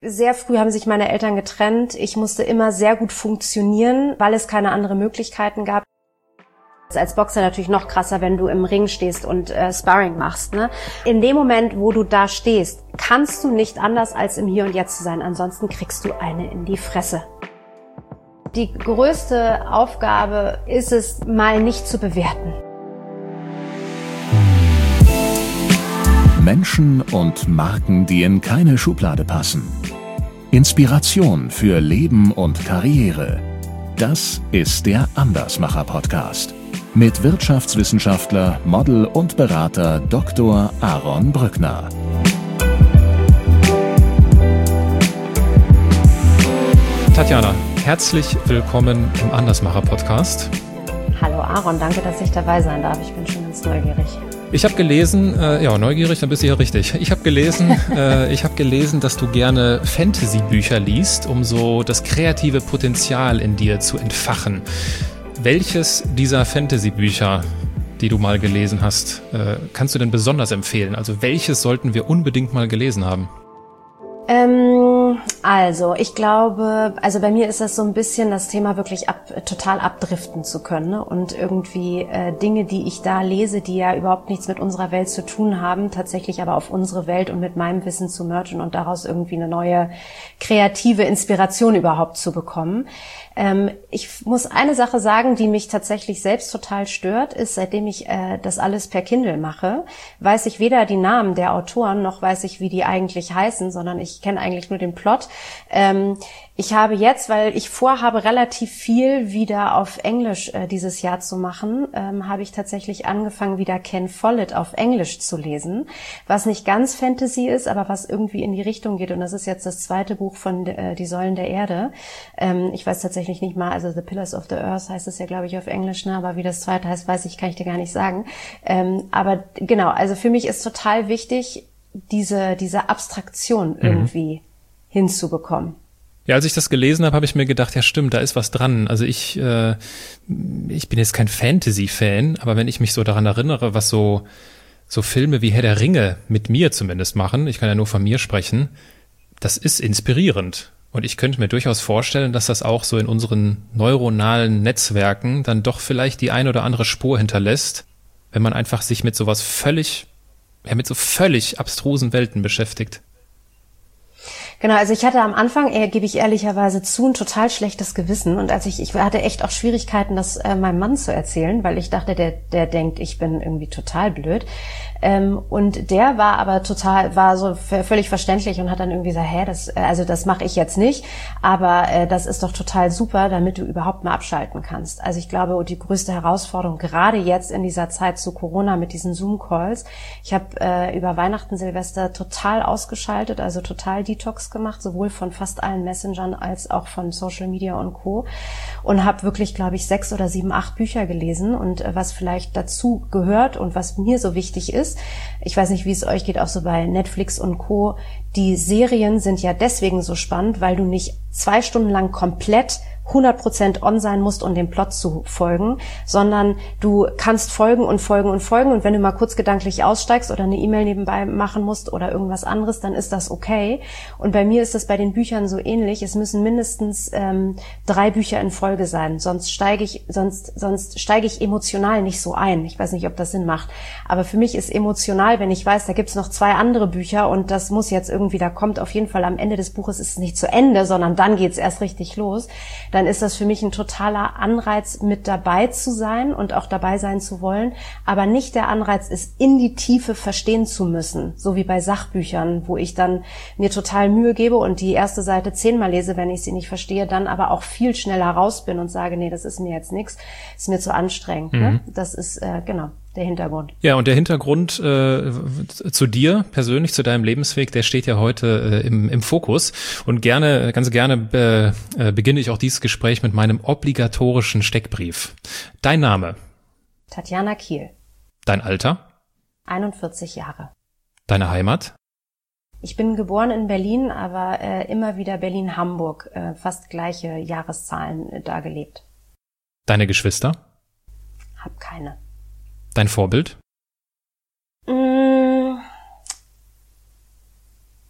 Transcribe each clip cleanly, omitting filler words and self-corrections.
Sehr früh haben sich meine Eltern getrennt. Ich musste immer sehr gut funktionieren, weil es keine anderen Möglichkeiten gab. Als Boxer natürlich noch krasser, wenn du im Ring stehst und Sparring machst, ne? In dem Moment, wo du da stehst, kannst du nicht anders als im Hier und Jetzt zu sein. Ansonsten kriegst du eine in die Fresse. Die größte Aufgabe ist es, mal nicht zu bewerten. Menschen und Marken, die in keine Schublade passen. Inspiration für Leben und Karriere. Das ist der Andersmacher-Podcast. Mit Wirtschaftswissenschaftler, Model und Berater Dr. Aaron Brückner. Tatjana, herzlich willkommen im Andersmacher-Podcast. Hallo Aaron, danke, dass ich dabei sein darf. Ich bin schon ganz neugierig. Ich habe gelesen, neugierig, dann bist du ja richtig. Ich habe gelesen, dass du gerne Fantasy-Bücher liest, um so das kreative Potenzial in dir zu entfachen. Welches dieser Fantasy-Bücher, die du mal gelesen hast, kannst du denn besonders empfehlen? Also welches sollten wir unbedingt mal gelesen haben? Also ich glaube, bei mir ist das so ein bisschen das Thema, wirklich total abdriften zu können, ne? Und irgendwie Dinge, die ich da lese, die ja überhaupt nichts mit unserer Welt zu tun haben, tatsächlich aber auf unsere Welt und mit meinem Wissen zu mergen und daraus irgendwie eine neue kreative Inspiration überhaupt zu bekommen. Ich muss eine Sache sagen, die mich tatsächlich selbst total stört, ist, seitdem ich das alles per Kindle mache, weiß ich weder die Namen der Autoren, noch weiß ich, wie die eigentlich heißen, sondern ich kenne eigentlich nur den Plot. Ich habe jetzt, weil ich vorhabe, relativ viel wieder auf Englisch dieses Jahr zu machen, habe ich tatsächlich angefangen, wieder Ken Follett auf Englisch zu lesen, was nicht ganz Fantasy ist, aber was irgendwie in die Richtung geht. Und das ist jetzt das zweite Buch von Die Säulen der Erde. Ich weiß tatsächlich nicht mal, also The Pillars of the Earth heißt es ja, glaube ich, auf Englisch, ne? Aber wie das zweite heißt, kann ich dir gar nicht sagen. Aber genau, also für mich ist total wichtig, diese Abstraktion irgendwie hinzubekommen. Ja, als ich das gelesen habe, habe ich mir gedacht, ja stimmt, da ist was dran. Also ich bin jetzt kein Fantasy-Fan, aber wenn ich mich so daran erinnere, was so Filme wie Herr der Ringe mit mir zumindest machen, ich kann ja nur von mir sprechen, das ist inspirierend. Und ich könnte mir durchaus vorstellen, dass das auch so in unseren neuronalen Netzwerken dann doch vielleicht die ein oder andere Spur hinterlässt, wenn man einfach sich mit sowas völlig abstrusen Welten beschäftigt. Genau, also ich hatte am Anfang, gebe ich ehrlicherweise zu, ein total schlechtes Gewissen. Und ich hatte echt auch Schwierigkeiten, das meinem Mann zu erzählen, weil ich dachte, der denkt, ich bin irgendwie total blöd. Und der war aber war so völlig verständlich und hat dann irgendwie gesagt, das mache ich jetzt nicht, aber das ist doch total super, damit du überhaupt mal abschalten kannst. Also ich glaube, die größte Herausforderung, gerade jetzt in dieser Zeit zu Corona mit diesen Zoom-Calls, ich habe über Weihnachten, Silvester total ausgeschaltet, also total Detox gemacht, sowohl von fast allen Messengern als auch von Social Media und Co. Und habe wirklich, glaube ich, 6 oder 7, 8 Bücher gelesen. Und was vielleicht dazu gehört und was mir so wichtig ist, ich weiß nicht, wie es euch geht, auch so bei Netflix und Co., die Serien sind ja deswegen so spannend, weil du nicht 2 Stunden lang komplett 100% on sein musst, um dem Plot zu folgen, sondern du kannst folgen und folgen und folgen, und wenn du mal kurz gedanklich aussteigst oder eine E-Mail nebenbei machen musst oder irgendwas anderes, dann ist das okay. Und bei mir ist das bei den Büchern so ähnlich. Es müssen mindestens 3 Bücher in Folge sein, sonst steige ich emotional nicht so ein. Ich weiß nicht, ob das Sinn macht, aber für mich ist emotional, wenn ich weiß, da gibt's noch 2 andere Bücher und das muss jetzt irgendwie, da kommt auf jeden Fall am Ende des Buches, ist es nicht zu Ende, sondern dann geht's erst richtig los, dann ist das für mich ein totaler Anreiz, mit dabei zu sein und auch dabei sein zu wollen. Aber nicht der Anreiz ist, in die Tiefe verstehen zu müssen, so wie bei Sachbüchern, wo ich dann mir total Mühe gebe und die erste Seite 10-mal lese, wenn ich sie nicht verstehe, dann aber auch viel schneller raus bin und sage, nee, das ist mir jetzt nichts, ist mir zu anstrengend. Ne? Das ist genau der Hintergrund. Ja, und der Hintergrund zu dir persönlich, zu deinem Lebensweg, der steht ja heute im Fokus. Und ganz gerne beginne ich auch dieses Gespräch mit meinem obligatorischen Steckbrief. Dein Name? Tatjana Kiel. Dein Alter? 41 Jahre. Deine Heimat? Ich bin geboren in Berlin, aber immer wieder Berlin-Hamburg, fast gleiche Jahreszahlen da gelebt. Deine Geschwister? Hab keine. Dein Vorbild?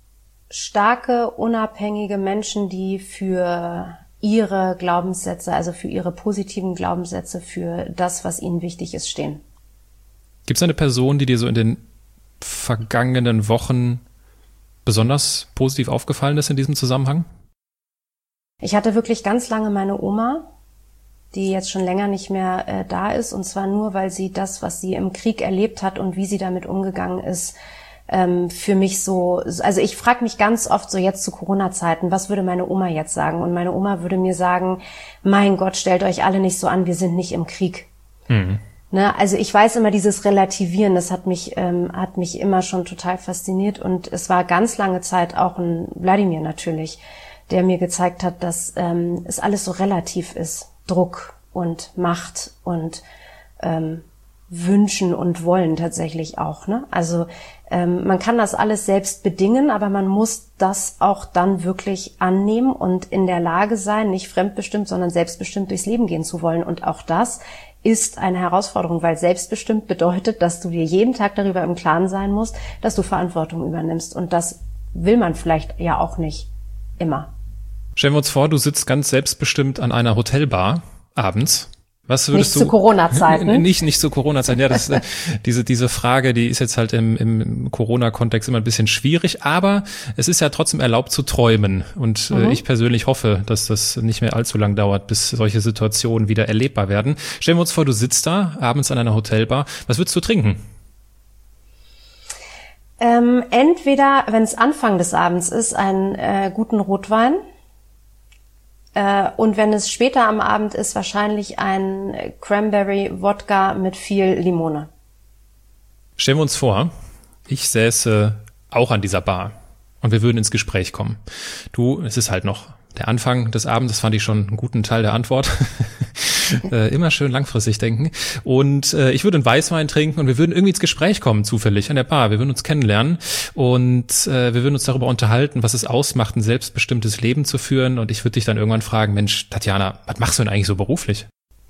starke, unabhängige Menschen, die für ihre Glaubenssätze, also für ihre positiven Glaubenssätze, für das, was ihnen wichtig ist, stehen. Gibt es eine Person, die dir so in den vergangenen Wochen besonders positiv aufgefallen ist in diesem Zusammenhang? Ich hatte wirklich ganz lange meine Oma, die jetzt schon länger nicht mehr da ist, und zwar nur, weil sie das, was sie im Krieg erlebt hat und wie sie damit umgegangen ist, für mich so, also ich frage mich ganz oft so jetzt zu Corona-Zeiten, was würde meine Oma jetzt sagen? Und meine Oma würde mir sagen, mein Gott, stellt euch alle nicht so an, wir sind nicht im Krieg. Mhm. Ne, also ich weiß immer, dieses Relativieren, das hat mich immer schon total fasziniert, und es war ganz lange Zeit auch ein Wladimir natürlich, der mir gezeigt hat, dass es alles so relativ ist. Druck und Macht und Wünschen und Wollen tatsächlich auch. Ne? Also man kann das alles selbst bedingen, aber man muss das auch dann wirklich annehmen und in der Lage sein, nicht fremdbestimmt, sondern selbstbestimmt durchs Leben gehen zu wollen. Und auch das ist eine Herausforderung, weil selbstbestimmt bedeutet, dass du dir jeden Tag darüber im Klaren sein musst, dass du Verantwortung übernimmst. Und das will man vielleicht ja auch nicht immer. Stellen wir uns vor, du sitzt ganz selbstbestimmt an einer Hotelbar abends. Was würdest nicht zu Corona-Zeiten. Nicht zu Corona-Zeiten. Ja, das, diese Frage, die ist jetzt halt im Corona-Kontext immer ein bisschen schwierig, aber es ist ja trotzdem erlaubt zu träumen. Und ich persönlich hoffe, dass das nicht mehr allzu lang dauert, bis solche Situationen wieder erlebbar werden. Stellen wir uns vor, du sitzt da abends an einer Hotelbar. Was würdest du trinken? Entweder, wenn es Anfang des Abends ist, einen guten Rotwein. Und wenn es später am Abend ist, wahrscheinlich ein Cranberry-Wodka mit viel Limone. Stellen wir uns vor, ich säße auch an dieser Bar und wir würden ins Gespräch kommen. Es ist halt noch der Anfang des Abends, das fand ich schon einen guten Teil der Antwort. Immer schön langfristig denken. Und ich würde einen Weißwein trinken und wir würden irgendwie ins Gespräch kommen, zufällig an der Bar. Wir würden uns kennenlernen und wir würden uns darüber unterhalten, was es ausmacht, ein selbstbestimmtes Leben zu führen. Und ich würde dich dann irgendwann fragen, Mensch, Tatjana, was machst du denn eigentlich so beruflich?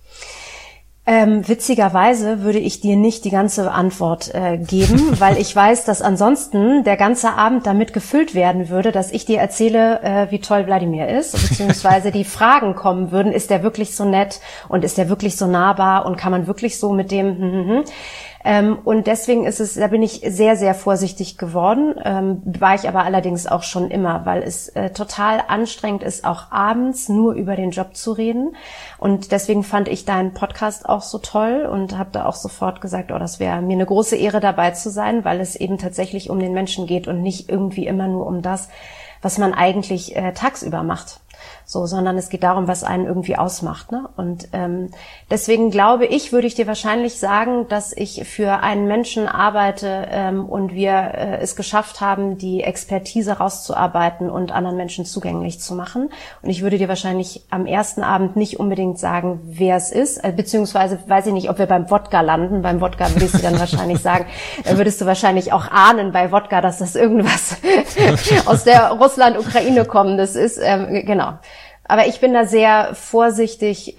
Witzigerweise würde ich dir nicht die ganze Antwort geben, weil ich weiß, dass ansonsten der ganze Abend damit gefüllt werden würde, dass ich dir erzähle, wie toll Wladimir ist, beziehungsweise die Fragen kommen würden, ist der wirklich so nett und ist der wirklich so nahbar und kann man wirklich so mit dem und deswegen da bin ich sehr, sehr vorsichtig geworden, war ich aber allerdings auch schon immer, weil es total anstrengend ist, auch abends nur über den Job zu reden. Und deswegen fand ich deinen Podcast auch so toll und habe da auch sofort gesagt, das wäre mir eine große Ehre, dabei zu sein, weil es eben tatsächlich um den Menschen geht und nicht irgendwie immer nur um das, was man eigentlich tagsüber macht. So, sondern es geht darum, was einen irgendwie ausmacht, ne? Und deswegen würde ich dir wahrscheinlich sagen, dass ich für einen Menschen arbeite und wir es geschafft haben, die Expertise rauszuarbeiten und anderen Menschen zugänglich zu machen. Und ich würde dir wahrscheinlich am ersten Abend nicht unbedingt sagen, wer es ist, beziehungsweise weiß ich nicht, ob wir beim Wodka landen. Beim Wodka würdest du dann wahrscheinlich sagen, würdest du wahrscheinlich auch ahnen bei Wodka, dass das irgendwas aus der Russland-Ukraine kommendes ist. Genau. Aber ich bin da sehr vorsichtig.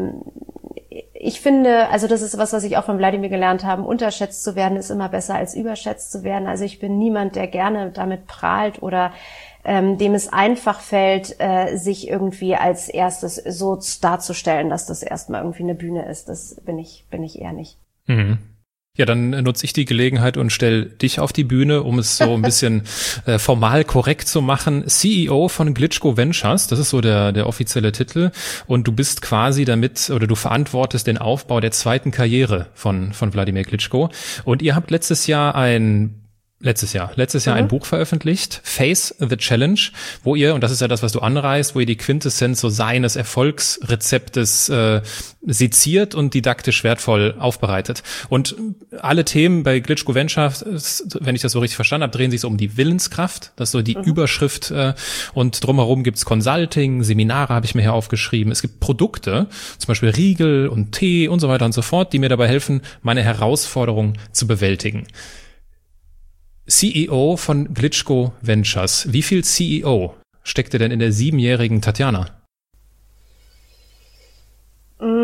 Ich finde, also das ist was ich auch von Wladimir gelernt habe, unterschätzt zu werden ist immer besser als überschätzt zu werden. Also ich bin niemand, der gerne damit prahlt oder dem es einfach fällt, sich irgendwie als erstes so darzustellen, dass das erstmal irgendwie eine Bühne ist. Das bin ich eher nicht. Mhm. Ja, dann nutze ich die Gelegenheit und stell dich auf die Bühne, um es so ein bisschen formal korrekt zu machen. CEO von Glitschko Ventures, das ist so der offizielle Titel. Und du bist quasi du verantwortest den Aufbau der zweiten Karriere von Wladimir Klitschko. Und ihr habt letztes Jahr ein Buch veröffentlicht, Face the Challenge, wo ihr, und das ist ja das, was du anreißt, wo ihr die Quintessenz so seines Erfolgsrezeptes seziert und didaktisch wertvoll aufbereitet. Und alle Themen bei Glitschko Ventures, wenn ich das so richtig verstanden habe, drehen sich so um die Willenskraft, das ist so die Überschrift, und drumherum gibt's Consulting, Seminare habe ich mir hier aufgeschrieben. Es gibt Produkte, zum Beispiel Riegel und Tee und so weiter und so fort, die mir dabei helfen, meine Herausforderung zu bewältigen. CEO von Glitschko Ventures. Wie viel CEO steckte denn in der 7-jährigen Tatjana?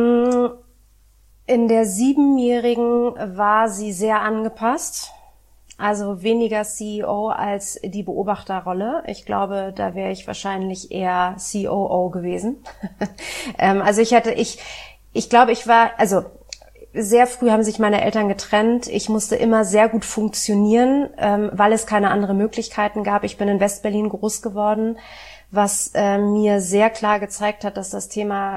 In der 7-jährigen war sie sehr angepasst. Also weniger CEO als die Beobachterrolle. Ich glaube, da wäre ich wahrscheinlich eher COO gewesen. Also ich glaube, ich war, also sehr früh haben sich meine Eltern getrennt. Ich musste immer sehr gut funktionieren, weil es keine anderen Möglichkeiten gab. Ich bin in Westberlin groß geworden, was mir sehr klar gezeigt hat, dass das Thema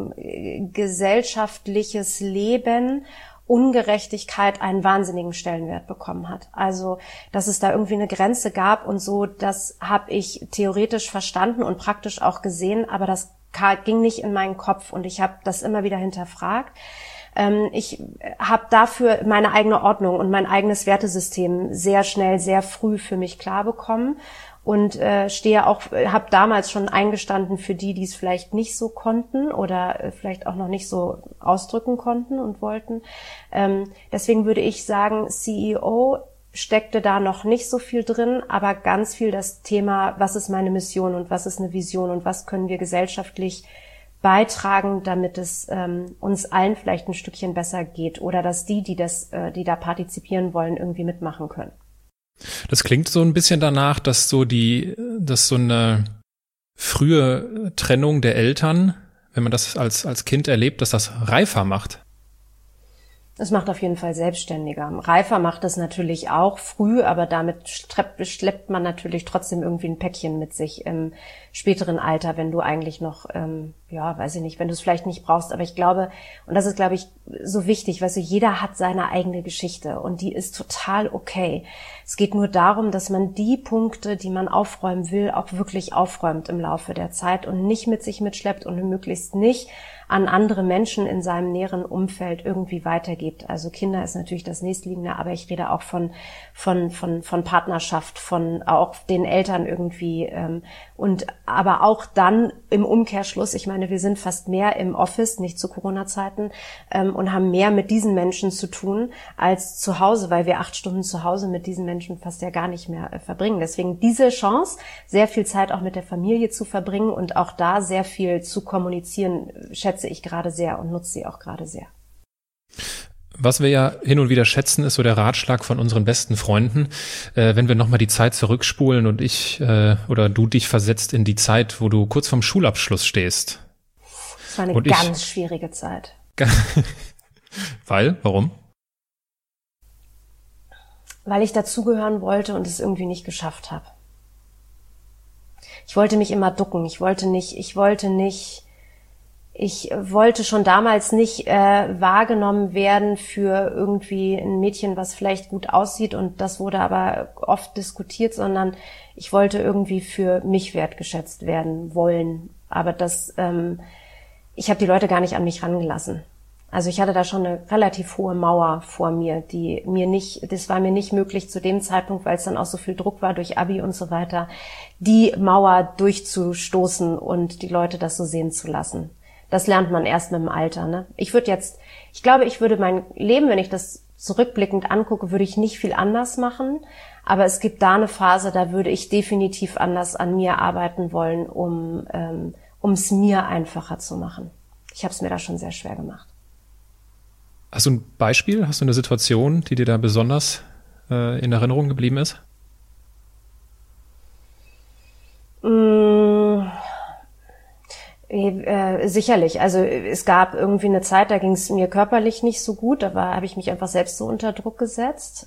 gesellschaftliches Leben, Ungerechtigkeit einen wahnsinnigen Stellenwert bekommen hat. Also, dass es da irgendwie eine Grenze gab und so, das habe ich theoretisch verstanden und praktisch auch gesehen, aber das ging nicht in meinen Kopf und ich habe das immer wieder hinterfragt. Ich habe dafür meine eigene Ordnung und mein eigenes Wertesystem sehr schnell, sehr früh für mich klar bekommen und habe damals schon eingestanden für die es vielleicht nicht so konnten oder vielleicht auch noch nicht so ausdrücken konnten und wollten. Deswegen würde ich sagen, CEO steckte da noch nicht so viel drin, aber ganz viel das Thema, was ist meine Mission und was ist eine Vision und was können wir gesellschaftlich beitragen, damit es uns allen vielleicht ein Stückchen besser geht oder dass die da partizipieren wollen, irgendwie mitmachen können. Das klingt so ein bisschen danach, dass so eine frühe Trennung der Eltern, wenn man das als Kind erlebt, dass das reifer macht. Es macht auf jeden Fall selbstständiger. Reifer macht es natürlich auch früh, aber damit schleppt man natürlich trotzdem irgendwie ein Päckchen mit sich im späteren Alter, wenn du eigentlich noch, weiß ich nicht, wenn du es vielleicht nicht brauchst. Aber ich glaube, und das ist, glaube ich, so wichtig, weißt du, jeder hat seine eigene Geschichte und die ist total okay. Es geht nur darum, dass man die Punkte, die man aufräumen will, auch wirklich aufräumt im Laufe der Zeit und nicht mit sich mitschleppt und möglichst nicht an andere Menschen in seinem näheren Umfeld irgendwie weitergibt. Also Kinder ist natürlich das nächstliegende, aber ich rede auch von Partnerschaft, von auch den Eltern irgendwie und aber auch dann im Umkehrschluss, ich meine, wir sind fast mehr im Office, nicht zu Corona-Zeiten, und haben mehr mit diesen Menschen zu tun als zu Hause, weil wir 8 Stunden zu Hause mit diesen Menschen fast ja gar nicht mehr verbringen. Deswegen diese Chance, sehr viel Zeit auch mit der Familie zu verbringen und auch da sehr viel zu kommunizieren, schätze ich gerade sehr und nutze sie auch gerade sehr. Was wir ja hin und wieder schätzen, ist so der Ratschlag von unseren besten Freunden, wenn wir nochmal die Zeit zurückspulen und oder du dich versetzt in die Zeit, wo du kurz vorm Schulabschluss stehst. Das war eine ganz schwierige Zeit. Weil? Warum? Weil ich dazugehören wollte und es irgendwie nicht geschafft habe. Ich wollte mich immer ducken. Ich wollte schon damals nicht wahrgenommen werden für irgendwie ein Mädchen, was vielleicht gut aussieht und das wurde aber oft diskutiert, sondern ich wollte irgendwie für mich wertgeschätzt werden wollen. Aber ich habe die Leute gar nicht an mich rangelassen. Also ich hatte da schon eine relativ hohe Mauer vor mir, das war mir nicht möglich zu dem Zeitpunkt, weil es dann auch so viel Druck war durch Abi und so weiter, die Mauer durchzustoßen und die Leute das so sehen zu lassen. Das lernt man erst mit dem Alter, ne? Ich glaube, ich würde mein Leben, wenn ich das zurückblickend angucke, würde ich nicht viel anders machen. Aber es gibt da eine Phase, da würde ich definitiv anders an mir arbeiten wollen, um es mir einfacher zu machen. Ich habe es mir da schon sehr schwer gemacht. Hast du ein Beispiel? Hast du eine Situation, die dir da besonders in Erinnerung geblieben ist? Sicherlich. Also es gab irgendwie eine Zeit, da ging es mir körperlich nicht so gut. Da habe ich mich einfach selbst so unter Druck gesetzt.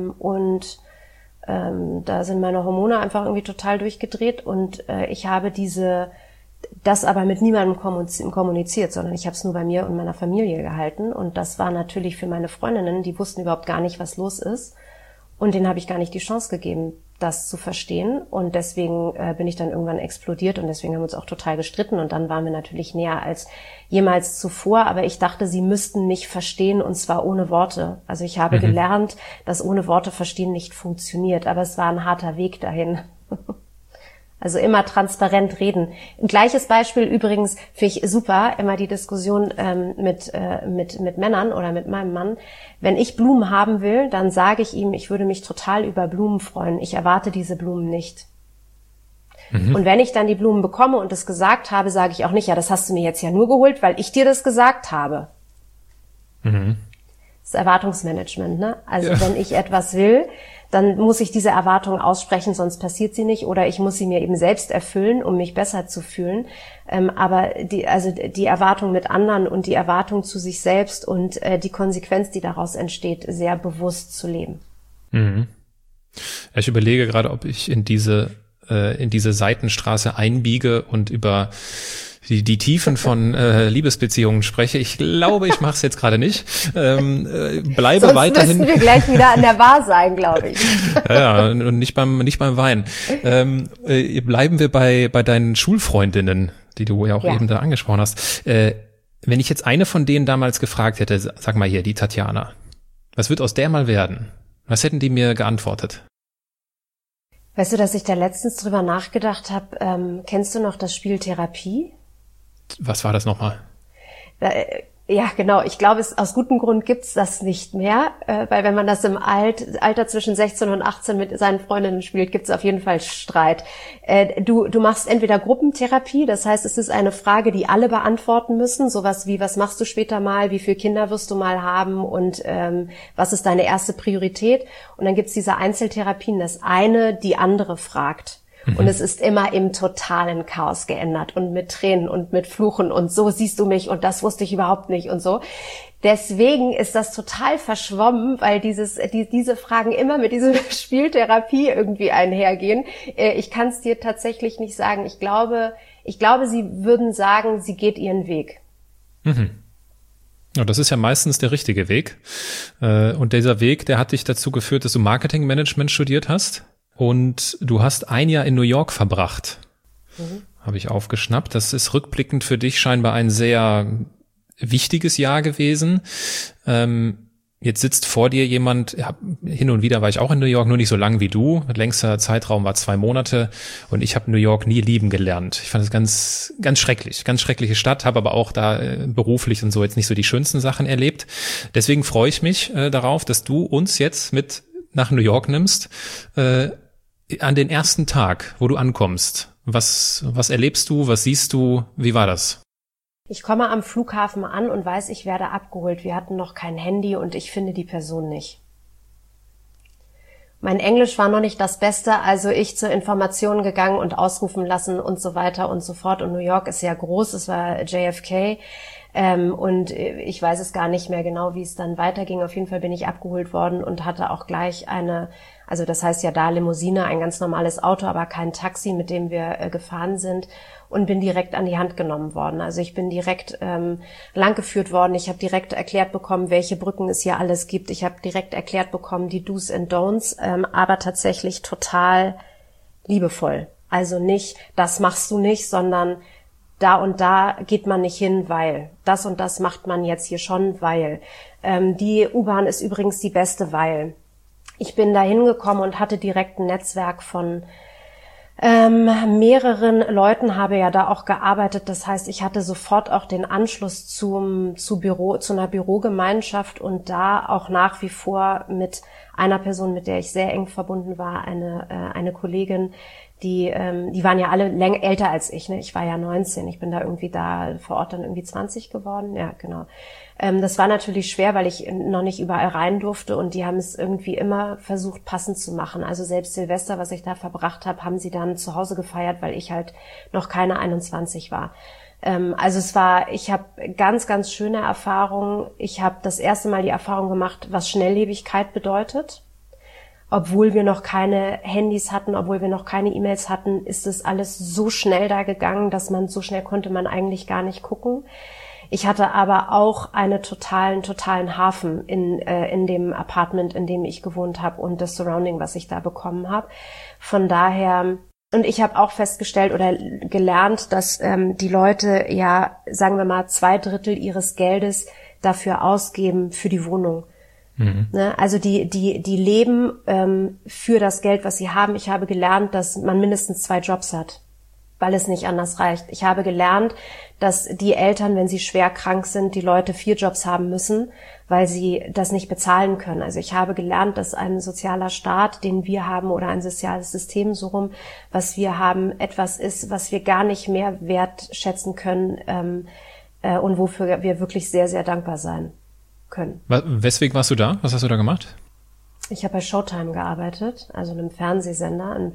Da sind meine Hormone einfach irgendwie total durchgedreht. Und ich habe das aber mit niemandem kommuniziert, sondern ich habe es nur bei mir und meiner Familie gehalten. Und das war natürlich für meine Freundinnen, die wussten überhaupt gar nicht, was los ist. Und denen habe ich gar nicht die Chance gegeben, das zu verstehen. Und deswegen bin ich dann irgendwann explodiert und deswegen haben wir uns auch total gestritten. Und dann waren wir natürlich näher als jemals zuvor. Aber ich dachte, sie müssten mich verstehen und zwar ohne Worte. Also ich habe gelernt, dass ohne Worte verstehen nicht funktioniert. Aber es war ein harter Weg dahin. Also immer transparent reden. Ein gleiches Beispiel übrigens finde ich super, immer die Diskussion mit Männern oder mit meinem Mann. Wenn ich Blumen haben will, dann sage ich ihm, ich würde mich total über Blumen freuen. Ich erwarte diese Blumen nicht. Und wenn ich dann die Blumen bekomme und das gesagt habe, sage ich auch nicht, ja, das hast du mir jetzt ja nur geholt, weil ich dir das gesagt habe. Das Erwartungsmanagement, ne? Also Ja. wenn ich etwas will, dann muss ich diese Erwartung aussprechen, sonst passiert sie nicht, oder ich muss sie mir eben selbst erfüllen, um mich besser zu fühlen. Aber die Erwartung mit anderen und die Erwartung zu sich selbst und die Konsequenz, die daraus entsteht, sehr bewusst zu leben. Mhm. Ja, ich überlege gerade, ob ich in diese Seitenstraße einbiege und über die Tiefen von Liebesbeziehungen spreche. Ich glaube, ich mache es jetzt gerade nicht. Bleibe Sonst weiterhin. müssten wir gleich wieder an der Bar sein, glaube ich. Ja, und nicht beim Wein. Bleiben wir bei deinen Schulfreundinnen, die du ja auch eben da angesprochen hast. Wenn ich jetzt eine von denen damals gefragt hätte, sag mal hier, die Tatjana, was wird aus der mal werden? Was hätten die mir geantwortet? Weißt du, dass ich da letztens drüber nachgedacht habe, kennst du noch das Spiel Therapie? Was war das nochmal? Ja, genau. Ich glaube, aus gutem Grund gibt's das nicht mehr, weil wenn man das im Alter zwischen 16 und 18 mit seinen Freundinnen spielt, gibt's auf jeden Fall Streit. Du machst entweder Gruppentherapie, das heißt, es ist eine Frage, die alle beantworten müssen, sowas wie, was machst du später mal, wie viele Kinder wirst du mal haben und was ist deine erste Priorität? Und dann gibt's diese Einzeltherapien, dass eine die andere fragt. Und es ist immer im totalen Chaos geändert und mit Tränen und mit Fluchen und so siehst du mich und das wusste ich überhaupt nicht und so. Deswegen ist das total verschwommen, weil diese Fragen immer mit dieser Spieltherapie irgendwie einhergehen. Ich kann es dir tatsächlich nicht sagen. Ich glaube, sie würden sagen, sie geht ihren Weg. Mhm. Ja, das ist ja meistens der richtige Weg. Und dieser Weg, der hat dich dazu geführt, dass du Marketingmanagement studiert hast. Und du hast ein Jahr in New York verbracht, habe ich aufgeschnappt. Das ist rückblickend für dich scheinbar ein sehr wichtiges Jahr gewesen. Jetzt sitzt vor dir jemand, ja, hin und wieder war ich auch in New York, nur nicht so lang wie du. Längster Zeitraum war 2 Monate und ich habe New York nie lieben gelernt. Ich fand es ganz, ganz schrecklich, ganz schreckliche Stadt, habe aber auch da beruflich und so jetzt nicht so die schönsten Sachen erlebt. Deswegen freue ich mich darauf, dass du uns jetzt mit nach New York nimmst, an den ersten Tag, wo du ankommst. Was erlebst du, was siehst du, wie war das? Ich komme am Flughafen an und weiß, ich werde abgeholt. Wir hatten noch kein Handy und ich finde die Person nicht. Mein Englisch war noch nicht das Beste, also ich zur Information gegangen und ausrufen lassen und so weiter und so fort. Und New York ist ja groß, es war JFK. Und ich weiß es gar nicht mehr genau, wie es dann weiterging. Auf jeden Fall bin ich abgeholt worden und hatte auch gleich also das heißt ja da Limousine, ein ganz normales Auto, aber kein Taxi, mit dem wir gefahren sind, und bin direkt an die Hand genommen worden. Also ich bin direkt langgeführt worden. Ich habe direkt erklärt bekommen, welche Brücken es hier alles gibt. Ich habe direkt erklärt bekommen, die Do's and Don'ts, aber tatsächlich total liebevoll. Also nicht, das machst du nicht, sondern da und da geht man nicht hin, weil das und das macht man jetzt hier schon, weil die U-Bahn ist übrigens die beste, weil ich bin da hingekommen und hatte direkt ein Netzwerk von mehreren Leuten, habe ja da auch gearbeitet. Das heißt, ich hatte sofort auch den Anschluss zu einer Bürogemeinschaft und da auch nach wie vor mit einer Person, mit der ich sehr eng verbunden war, eine Kollegin, die waren ja alle älter als ich, ne? Ich war ja 19, ich bin da irgendwie da vor Ort dann irgendwie 20 geworden, ja, genau. Das war natürlich schwer, weil ich noch nicht überall rein durfte und die haben es irgendwie immer versucht, passend zu machen. Also selbst Silvester, was ich da verbracht habe, haben sie dann zu Hause gefeiert, weil ich halt noch keine 21 war. Also ich habe ganz, ganz schöne Erfahrungen. Ich habe das erste Mal die Erfahrung gemacht, was Schnelllebigkeit bedeutet. Obwohl wir noch keine Handys hatten, obwohl wir noch keine E-Mails hatten, ist es alles so schnell da gegangen, dass so schnell konnte man eigentlich gar nicht gucken. Ich hatte aber auch einen totalen Hafen in dem Apartment, in dem ich gewohnt habe und das Surrounding, was ich da bekommen habe. Von daher, und ich habe auch festgestellt oder gelernt, dass die Leute ja, sagen wir mal, 2/3 ihres Geldes dafür ausgeben für die Wohnung. Mhm. Ne? Also die leben für das Geld, was sie haben. Ich habe gelernt, dass man mindestens 2 Jobs hat, weil es nicht anders reicht. Ich habe gelernt, dass die Eltern, wenn sie schwer krank sind, die Leute 4 Jobs haben müssen, weil sie das nicht bezahlen können. Also ich habe gelernt, dass ein sozialer Staat, den wir haben, oder ein soziales System so rum, was wir haben, etwas ist, was wir gar nicht mehr wertschätzen können und wofür wir wirklich sehr, sehr dankbar sein können. Weswegen warst du da? Was hast du da gemacht? Ich habe bei Showtime gearbeitet, also einem Fernsehsender, einem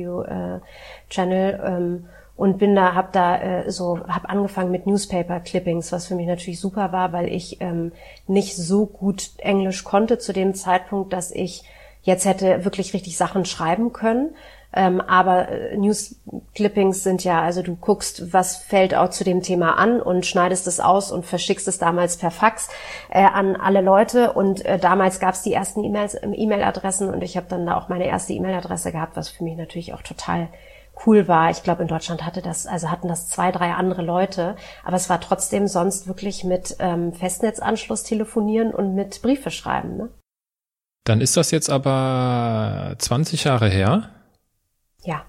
Pay-per-view-Channel, und habe angefangen mit Newspaper-Clippings, was für mich natürlich super war, weil ich nicht so gut Englisch konnte zu dem Zeitpunkt, dass ich jetzt hätte wirklich richtig Sachen schreiben können. Aber News-Clippings sind ja, also du guckst, was fällt auch zu dem Thema an und schneidest es aus und verschickst es damals per Fax an alle Leute. Und damals gab es die ersten E-Mail-Adressen und ich habe dann da auch meine erste E-Mail-Adresse gehabt, was für mich natürlich auch total cool war. Ich glaube, in Deutschland hatten das 2, 3 andere Leute, aber es war trotzdem sonst wirklich mit Festnetzanschluss telefonieren und mit Briefe schreiben. Ne? Dann ist das jetzt aber 20 Jahre her. Ja.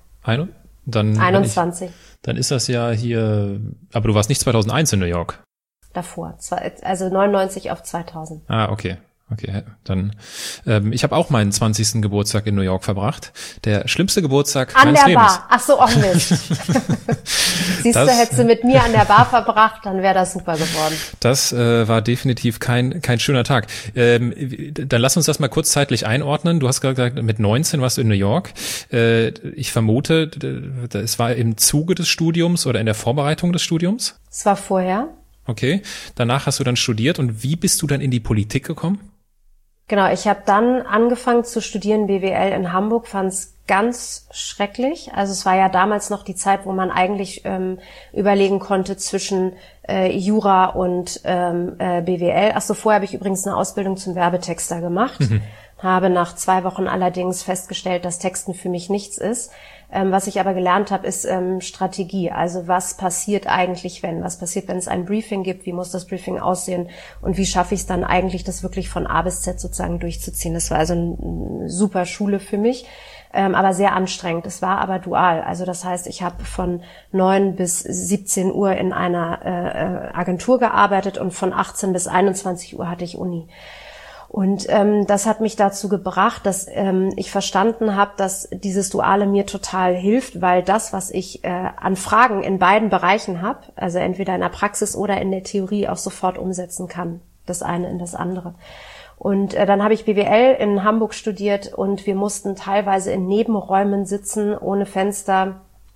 21. Dann ist das ja hier, aber du warst nicht 2001 in New York. Davor, also 99 auf 2000. Ah, okay. Okay, dann ich habe auch meinen 20. Geburtstag in New York verbracht. Der schlimmste Geburtstag meines Lebens. An der Bar. Ach so, auch Mist. Siehst du, hättest du mit mir an der Bar verbracht, dann wäre das super geworden. Das war definitiv kein schöner Tag. Dann lass uns das mal kurz zeitlich einordnen. Du hast gesagt, mit 19 warst du in New York. Ich vermute, es war im Zuge des Studiums oder in der Vorbereitung des Studiums? Es war vorher. Okay, danach hast du dann studiert und wie bist du dann in die Politik gekommen? Genau, ich habe dann angefangen zu studieren BWL in Hamburg, fand es ganz schrecklich. Also es war ja damals noch die Zeit, wo man eigentlich überlegen konnte zwischen Jura und BWL. Achso, vorher habe ich übrigens eine Ausbildung zum Werbetexter gemacht. Habe nach 2 Wochen allerdings festgestellt, dass Texten für mich nichts ist. Was ich aber gelernt habe, ist Strategie. Also was passiert eigentlich, was passiert, wenn es ein Briefing gibt? Wie muss das Briefing aussehen? Und wie schaffe ich es dann eigentlich, das wirklich von A bis Z sozusagen durchzuziehen? Das war also eine super Schule für mich, aber sehr anstrengend. Es war aber dual. Also das heißt, ich habe von 9 bis 17 Uhr in einer Agentur gearbeitet und von 18 bis 21 Uhr hatte ich Uni. Und das hat mich dazu gebracht, dass ich verstanden habe, dass dieses Duale mir total hilft, weil das, was ich an Fragen in beiden Bereichen habe, also entweder in der Praxis oder in der Theorie, auch sofort umsetzen kann, das eine in das andere. Und dann habe ich BWL in Hamburg studiert und wir mussten teilweise in Nebenräumen sitzen, ohne Fenster,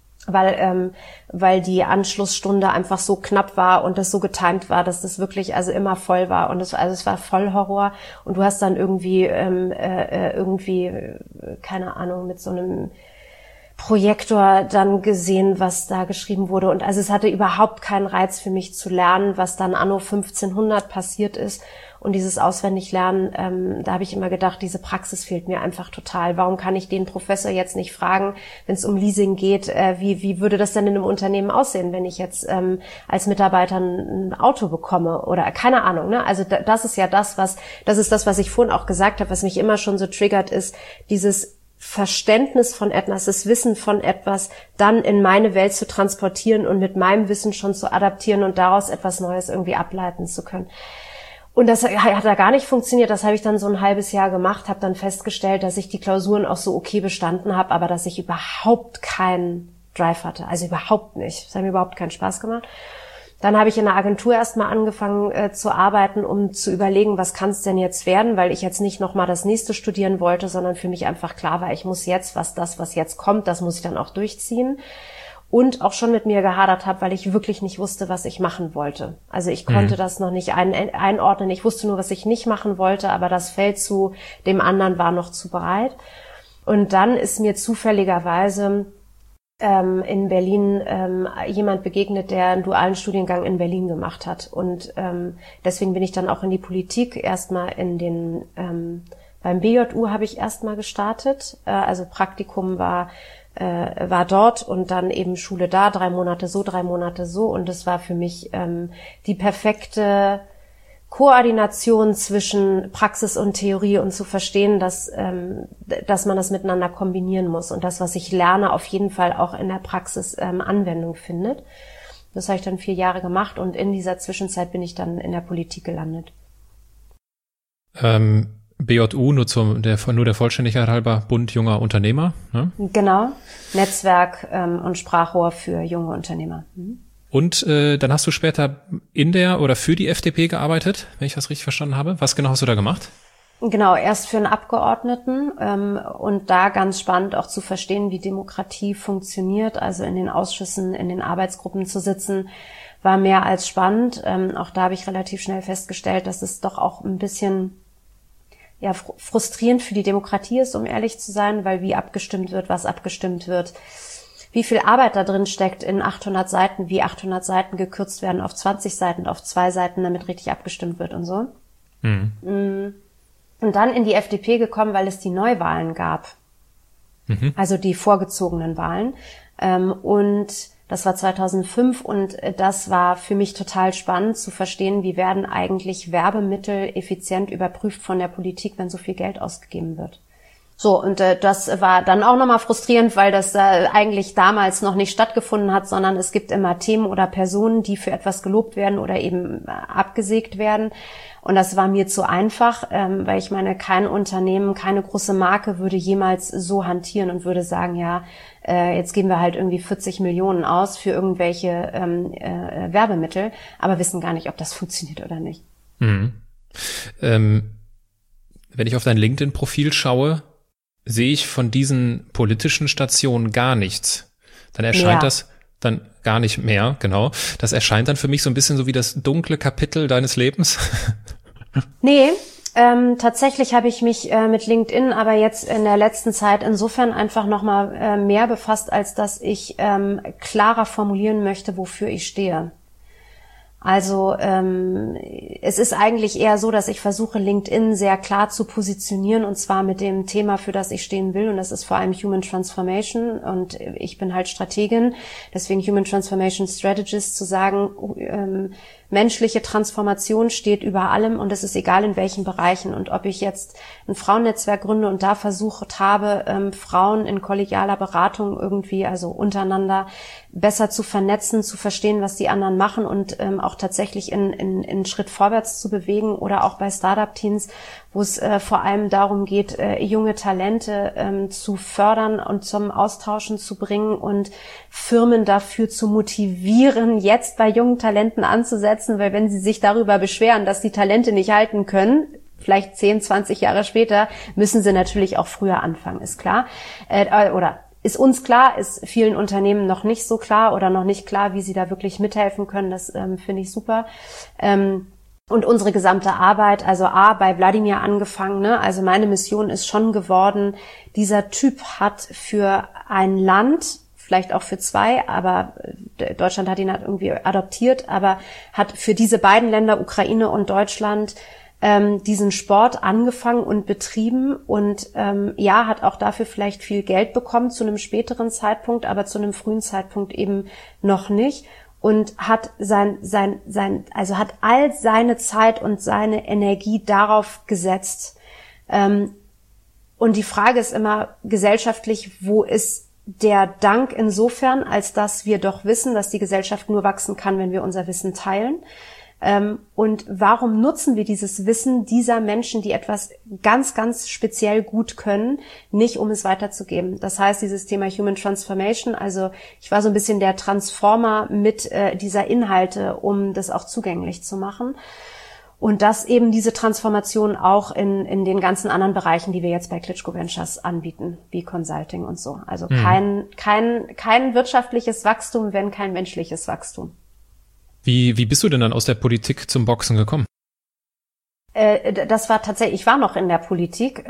weil die Anschlussstunde einfach so knapp war und das so getimt war, dass das wirklich also immer voll war und es war voll Horror und du hast dann irgendwie keine Ahnung mit so einem Projektor dann gesehen, was da geschrieben wurde und also es hatte überhaupt keinen Reiz für mich zu lernen, was dann anno 1500 passiert ist. Und dieses Auswendiglernen, da habe ich immer gedacht, diese Praxis fehlt mir einfach total. Warum kann ich den Professor jetzt nicht fragen, wenn es um Leasing geht, wie würde das denn in einem Unternehmen aussehen, wenn ich jetzt als Mitarbeiter ein Auto bekomme oder keine Ahnung, ne? Also das ist ja das, was ich vorhin auch gesagt habe, was mich immer schon so triggert, ist dieses Verständnis von etwas, das Wissen von etwas dann in meine Welt zu transportieren und mit meinem Wissen schon zu adaptieren und daraus etwas Neues irgendwie ableiten zu können. Und das hat da gar nicht funktioniert. Das habe ich dann so ein halbes Jahr gemacht, habe dann festgestellt, dass ich die Klausuren auch so okay bestanden habe, aber dass ich überhaupt keinen Drive hatte. Also überhaupt nicht. Das hat mir überhaupt keinen Spaß gemacht. Dann habe ich in der Agentur erstmal angefangen zu arbeiten, um zu überlegen, was kann es denn jetzt werden, weil ich jetzt nicht nochmal das nächste studieren wollte, sondern für mich einfach klar war, ich muss jetzt, was jetzt kommt, das muss ich dann auch durchziehen. Und auch schon mit mir gehadert habe, weil ich wirklich nicht wusste, was ich machen wollte. Also ich konnte das noch nicht einordnen. Ich wusste nur, was ich nicht machen wollte, aber das Feld zu dem anderen war noch zu breit. Und dann ist mir zufälligerweise in Berlin jemand begegnet, der einen dualen Studiengang in Berlin gemacht hat. Und deswegen bin ich dann auch in die Politik erstmal beim BJU habe ich erstmal gestartet. Also Praktikum war dort und dann eben Schule da, 3 Monate so, 3 Monate so. Und das war für mich die perfekte Koordination zwischen Praxis und Theorie und zu verstehen, dass man das miteinander kombinieren muss und das, was ich lerne, auf jeden Fall auch in der Praxis Anwendung findet. Das habe ich dann 4 Jahre gemacht und in dieser Zwischenzeit bin ich dann in der Politik gelandet. BJU, nur der Vollständigkeit halber, Bund junger Unternehmer. Ne? Genau, Netzwerk und Sprachrohr für junge Unternehmer. Und dann hast du später in der oder für die FDP gearbeitet, wenn ich das richtig verstanden habe. Was genau hast du da gemacht? Genau, erst für einen Abgeordneten und da ganz spannend auch zu verstehen, wie Demokratie funktioniert, also in den Ausschüssen, in den Arbeitsgruppen zu sitzen, war mehr als spannend. Auch da habe ich relativ schnell festgestellt, dass es doch auch ein bisschen frustrierend für die Demokratie ist, um ehrlich zu sein, weil wie abgestimmt wird, was abgestimmt wird, wie viel Arbeit da drin steckt in 800 Seiten, wie 800 Seiten gekürzt werden auf 20 Seiten, auf 2 Seiten, damit richtig abgestimmt wird und so. Und dann in die FDP gekommen, weil es die Neuwahlen gab. Also die vorgezogenen Wahlen. Und das war 2005 und das war für mich total spannend zu verstehen, wie werden eigentlich Werbemittel effizient überprüft von der Politik, wenn so viel Geld ausgegeben wird. So, und das war dann auch nochmal frustrierend, weil das eigentlich damals noch nicht stattgefunden hat, sondern es gibt immer Themen oder Personen, die für etwas gelobt werden oder eben abgesägt werden. Und das war mir zu einfach, weil ich meine, kein Unternehmen, keine große Marke würde jemals so hantieren und würde sagen, jetzt geben wir halt irgendwie 40 Millionen aus für irgendwelche Werbemittel, aber wissen gar nicht, ob das funktioniert oder nicht. Wenn ich auf dein LinkedIn-Profil schaue, sehe ich von diesen politischen Stationen gar nichts. Dann erscheint das dann gar nicht mehr, genau. Das erscheint dann für mich so ein bisschen so wie das dunkle Kapitel deines Lebens. Nee, tatsächlich habe ich mich mit LinkedIn aber jetzt in der letzten Zeit insofern einfach nochmal mehr befasst, als dass ich klarer formulieren möchte, wofür ich stehe. Also es ist eigentlich eher so, dass ich versuche, LinkedIn sehr klar zu positionieren und zwar mit dem Thema, für das ich stehen will und das ist vor allem Human Transformation und ich bin halt Strategin, deswegen Human Transformation Strategist, zu sagen, menschliche Transformation steht über allem und es ist egal in welchen Bereichen und ob ich jetzt ein Frauennetzwerk gründe und da versucht habe, Frauen in kollegialer Beratung irgendwie, also untereinander, besser zu vernetzen, zu verstehen, was die anderen machen und auch tatsächlich in Schritt vorwärts zu bewegen oder auch bei Startup-Teams, wo es vor allem darum geht, junge Talente zu fördern und zum Austauschen zu bringen und Firmen dafür zu motivieren, jetzt bei jungen Talenten anzusetzen, weil wenn sie sich darüber beschweren, dass die Talente nicht halten können, vielleicht 10, 20 Jahre später, müssen sie natürlich auch früher anfangen, ist klar. Oder ist uns klar, ist vielen Unternehmen noch nicht so klar oder noch nicht klar, wie sie da wirklich mithelfen können. Das finde ich super. Und unsere gesamte Arbeit, also bei Wladimir angefangen, ne? Also meine Mission ist schon geworden, dieser Typ hat für ein Land, vielleicht auch für 2, aber Deutschland hat ihn halt irgendwie adoptiert, aber hat für diese beiden Länder, Ukraine und Deutschland, diesen Sport angefangen und betrieben und hat auch dafür vielleicht viel Geld bekommen zu einem späteren Zeitpunkt, aber zu einem frühen Zeitpunkt eben noch nicht und hat hat all seine Zeit und seine Energie darauf gesetzt. Und die Frage ist immer gesellschaftlich, wo ist der Dank insofern, als dass wir doch wissen, dass die Gesellschaft nur wachsen kann, wenn wir unser Wissen teilen. Und warum nutzen wir dieses Wissen dieser Menschen, die etwas ganz, ganz speziell gut können, nicht, um es weiterzugeben? Das heißt, dieses Thema Human Transformation, also ich war so ein bisschen der Transformer mit dieser Inhalte, um das auch zugänglich zu machen. Und dass eben diese Transformation auch in den ganzen anderen Bereichen, die wir jetzt bei Klitschko Ventures anbieten, wie Consulting und so. Also kein wirtschaftliches Wachstum, wenn kein menschliches Wachstum. Wie bist du denn dann aus der Politik zum Boxen gekommen? Das war tatsächlich, ich war noch in der Politik,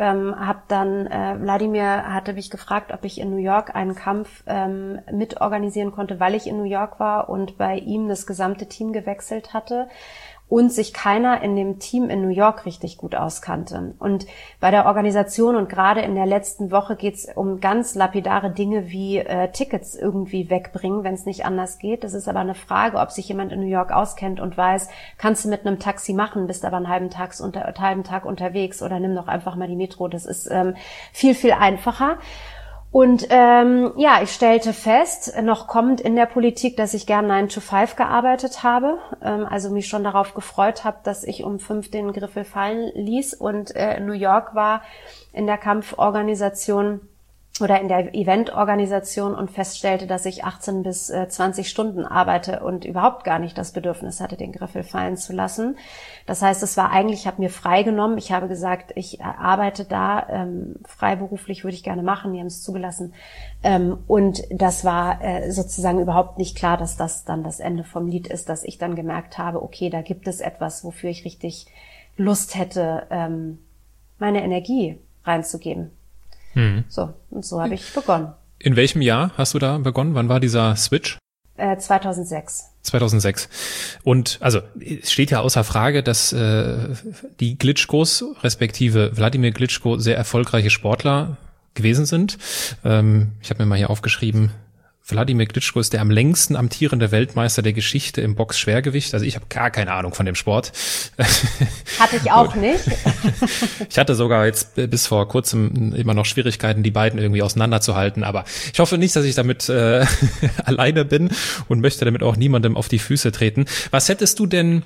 Wladimir hatte mich gefragt, ob ich in New York einen Kampf mitorganisieren konnte, weil ich in New York war und bei ihm das gesamte Team gewechselt hatte und sich keiner in dem Team in New York richtig gut auskannte. Und bei der Organisation und gerade in der letzten Woche geht's um ganz lapidare Dinge wie Tickets irgendwie wegbringen, wenn es nicht anders geht. Das ist aber eine Frage, ob sich jemand in New York auskennt und weiß, kannst du mit einem Taxi machen, bist aber einen halben Tag unterwegs oder nimm doch einfach mal die Metro. Das ist viel, viel einfacher. Und ich stellte fest, noch kommend in der Politik, dass ich gern 9 to 5 gearbeitet habe, also mich schon darauf gefreut habe, dass ich um 5 den Griffel fallen ließ und in New York war in der Kampforganisation oder in der Eventorganisation und feststellte, dass ich 18 bis 20 Stunden arbeite und überhaupt gar nicht das Bedürfnis hatte, den Griffel fallen zu lassen. Das heißt, es war eigentlich, ich habe mir freigenommen. Ich habe gesagt, ich arbeite da, freiberuflich würde ich gerne machen, die haben es zugelassen. Und das war sozusagen überhaupt nicht klar, dass das dann das Ende vom Lied ist, dass ich dann gemerkt habe, okay, da gibt es etwas, wofür ich richtig Lust hätte, meine Energie reinzugeben. So, und so habe ich begonnen. In welchem Jahr hast du da begonnen? Wann war dieser Switch? 2006. 2006. Und also es steht ja außer Frage, dass die Klitschkos, respektive Wladimir Klitschko, sehr erfolgreiche Sportler gewesen sind. Ich habe mir mal hier aufgeschrieben, Wladimir Klitschko ist der am längsten amtierende Weltmeister der Geschichte im Boxschwergewicht. Also ich habe gar keine Ahnung von dem Sport. Hatte ich auch nicht. Ich hatte sogar jetzt bis vor kurzem immer noch Schwierigkeiten, die beiden irgendwie auseinanderzuhalten. Aber ich hoffe nicht, dass ich damit alleine bin und möchte damit auch niemandem auf die Füße treten. Was hättest du denn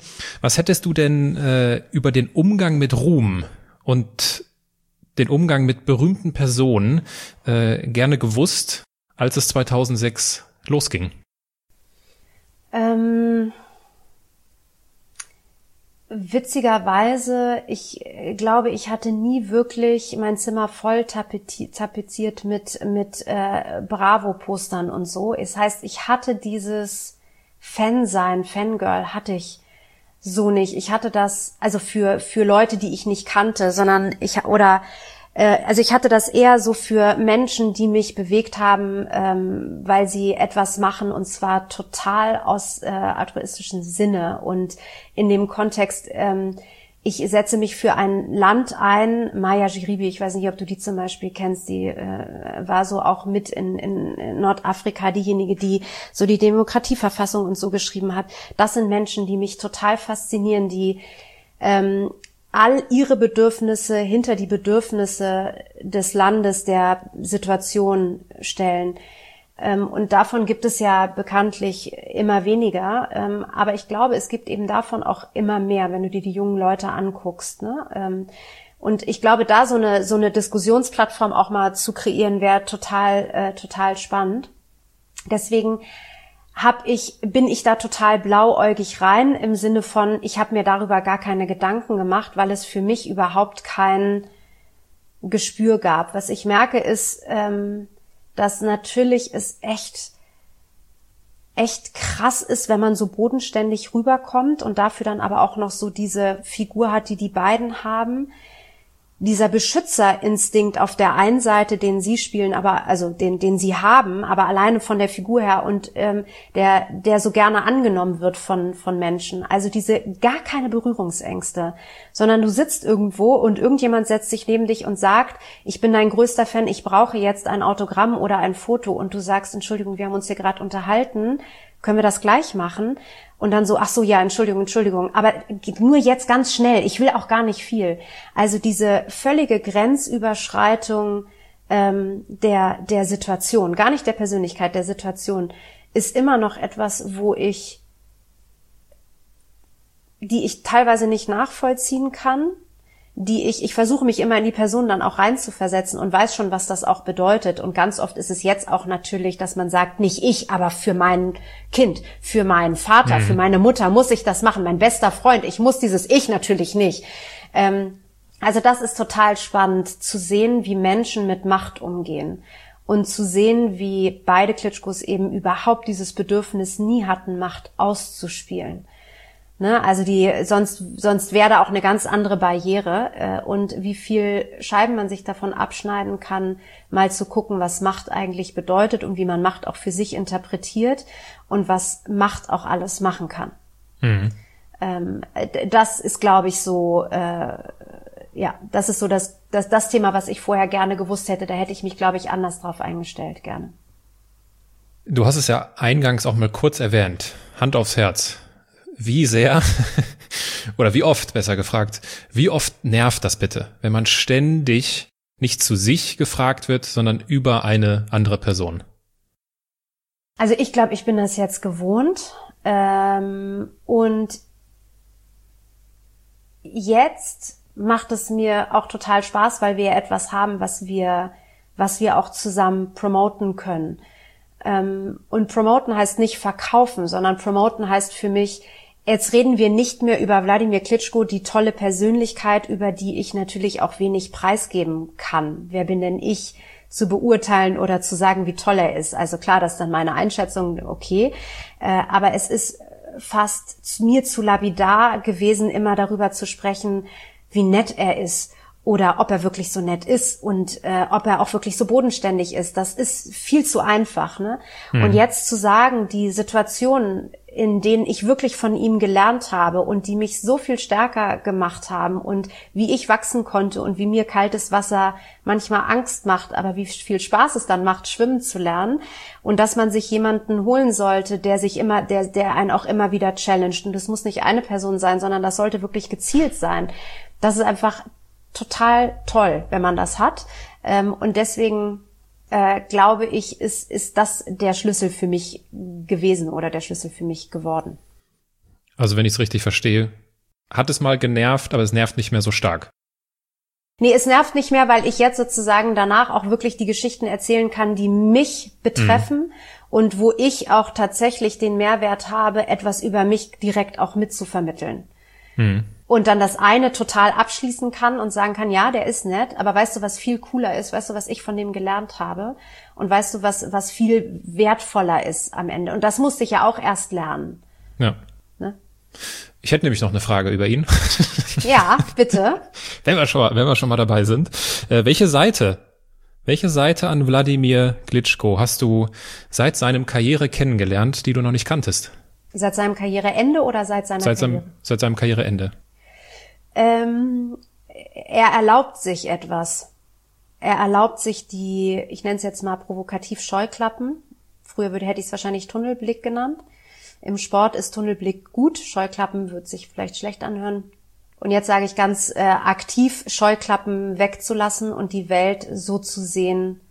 über den Umgang mit Ruhm und den Umgang mit berühmten Personen gerne gewusst, als es 2006 losging? Witzigerweise, ich glaube, ich hatte nie wirklich mein Zimmer voll tapeziert mit Bravo-Postern und so. Das heißt, ich hatte dieses Fansein, Fangirl hatte ich so nicht. Ich hatte das, also für Leute, die ich nicht kannte, sondern ich hatte das eher so für Menschen, die mich bewegt haben, weil sie etwas machen, und zwar total aus altruistischen Sinne. Und in dem Kontext, ich setze mich für ein Land ein. Maya Jiribi, ich weiß nicht, ob du die zum Beispiel kennst, die war so auch mit in Nordafrika diejenige, die so die Demokratieverfassung und so geschrieben hat. Das sind Menschen, die mich total faszinieren, die all ihre Bedürfnisse hinter die Bedürfnisse des Landes, der Situation stellen. Und davon gibt es ja bekanntlich immer weniger. Aber ich glaube, es gibt eben davon auch immer mehr, wenn du dir die jungen Leute anguckst, ne? Und ich glaube, da so eine Diskussionsplattform auch mal zu kreieren, wäre total spannend. Deswegen bin ich da total blauäugig rein, im Sinne von, ich habe mir darüber gar keine Gedanken gemacht, weil es für mich überhaupt kein Gespür gab. Was ich merke ist, dass natürlich es echt krass ist, wenn man so bodenständig rüberkommt und dafür dann aber auch noch so diese Figur hat, die beiden haben. Dieser Beschützerinstinkt auf der einen Seite, den sie spielen, aber also den sie haben, aber alleine von der Figur her und der so gerne angenommen wird von Menschen. Also diese gar keine Berührungsängste, sondern du sitzt irgendwo und irgendjemand setzt sich neben dich und sagt, ich bin dein größter Fan, ich brauche jetzt ein Autogramm oder ein Foto, und du sagst, Entschuldigung, wir haben uns hier gerade unterhalten, können wir das gleich machen? Und dann so, ach so, ja, Entschuldigung, aber nur jetzt ganz schnell, ich will auch gar nicht viel. Also diese völlige Grenzüberschreitung der Situation, gar nicht der Persönlichkeit, der Situation, ist immer noch etwas, die ich teilweise nicht nachvollziehen kann, ich versuche mich immer in die Person dann auch reinzuversetzen und weiß schon, was das auch bedeutet. Und ganz oft ist es jetzt auch natürlich, dass man sagt, nicht ich, aber für mein Kind, für meinen Vater, für meine Mutter muss ich das machen, mein bester Freund, ich muss dieses Ich natürlich nicht. Also das ist total spannend zu sehen, wie Menschen mit Macht umgehen und zu sehen, wie beide Klitschkos eben überhaupt dieses Bedürfnis nie hatten, Macht auszuspielen. Ne, also sonst wäre da auch eine ganz andere Barriere, und wie viel Scheiben man sich davon abschneiden kann, mal zu gucken, was Macht eigentlich bedeutet und wie man Macht auch für sich interpretiert und was Macht auch alles machen kann. Das ist, glaube ich, so, das ist so das Thema, was ich vorher gerne gewusst hätte. Da hätte ich mich, glaube ich, anders drauf eingestellt, gerne. Du hast es ja eingangs auch mal kurz erwähnt. Hand aufs Herz. Wie sehr, oder wie oft, besser gefragt, wie oft nervt das bitte, wenn man ständig nicht zu sich gefragt wird, sondern über eine andere Person? Also ich glaube, ich bin das jetzt gewohnt, und jetzt macht es mir auch total Spaß, weil wir etwas haben, was wir was wir auch zusammen promoten können. Und promoten heißt nicht verkaufen, sondern promoten heißt für mich, jetzt reden wir nicht mehr über Wladimir Klitschko, die tolle Persönlichkeit, über die ich natürlich auch wenig preisgeben kann. Wer bin denn ich, zu beurteilen oder zu sagen, wie toll er ist? Also klar, das ist dann meine Einschätzung, okay. Aber es ist fast mir zu lapidar gewesen, immer darüber zu sprechen, wie nett er ist oder ob er wirklich so nett ist und ob er auch wirklich so bodenständig ist. Das ist viel zu einfach, ne? Und jetzt zu sagen, die Situationen, in denen ich wirklich von ihm gelernt habe und die mich so viel stärker gemacht haben und wie ich wachsen konnte und wie mir kaltes Wasser manchmal Angst macht, aber wie viel Spaß es dann macht, schwimmen zu lernen und dass man sich jemanden holen sollte, der einen auch immer wieder challenged, und das muss nicht eine Person sein, sondern das sollte wirklich gezielt sein. Das ist einfach total toll, wenn man das hat, und deswegen glaube ich, ist das der Schlüssel für mich gewesen oder der Schlüssel für mich geworden. Also wenn ich es richtig verstehe, hat es mal genervt, aber es nervt nicht mehr so stark. Nee, es nervt nicht mehr, weil ich jetzt sozusagen danach auch wirklich die Geschichten erzählen kann, die mich betreffen und wo ich auch tatsächlich den Mehrwert habe, etwas über mich direkt auch mitzuvermitteln. Und dann das eine total abschließen kann und sagen kann, ja, der ist nett, aber weißt du, was viel cooler ist? Weißt du, was ich von dem gelernt habe? Und weißt du, was viel wertvoller ist am Ende? Und das musste ich ja auch erst lernen. Ja. Ne? Ich hätte nämlich noch eine Frage über ihn. Ja, bitte. wenn wir schon mal dabei sind. Welche Seite an Wladimir Klitschko hast du seit seinem Karriere kennengelernt, die du noch nicht kanntest? Seit seinem Karriereende oder seit seiner Karriere? Seit seinem Karriereende. Er erlaubt sich etwas. Er erlaubt sich die, ich nenne es jetzt mal provokativ, Scheuklappen. Früher hätte ich es wahrscheinlich Tunnelblick genannt. Im Sport ist Tunnelblick gut, Scheuklappen wird sich vielleicht schlecht anhören. Und jetzt sage ich ganz aktiv, Scheuklappen wegzulassen und die Welt so zu sehen,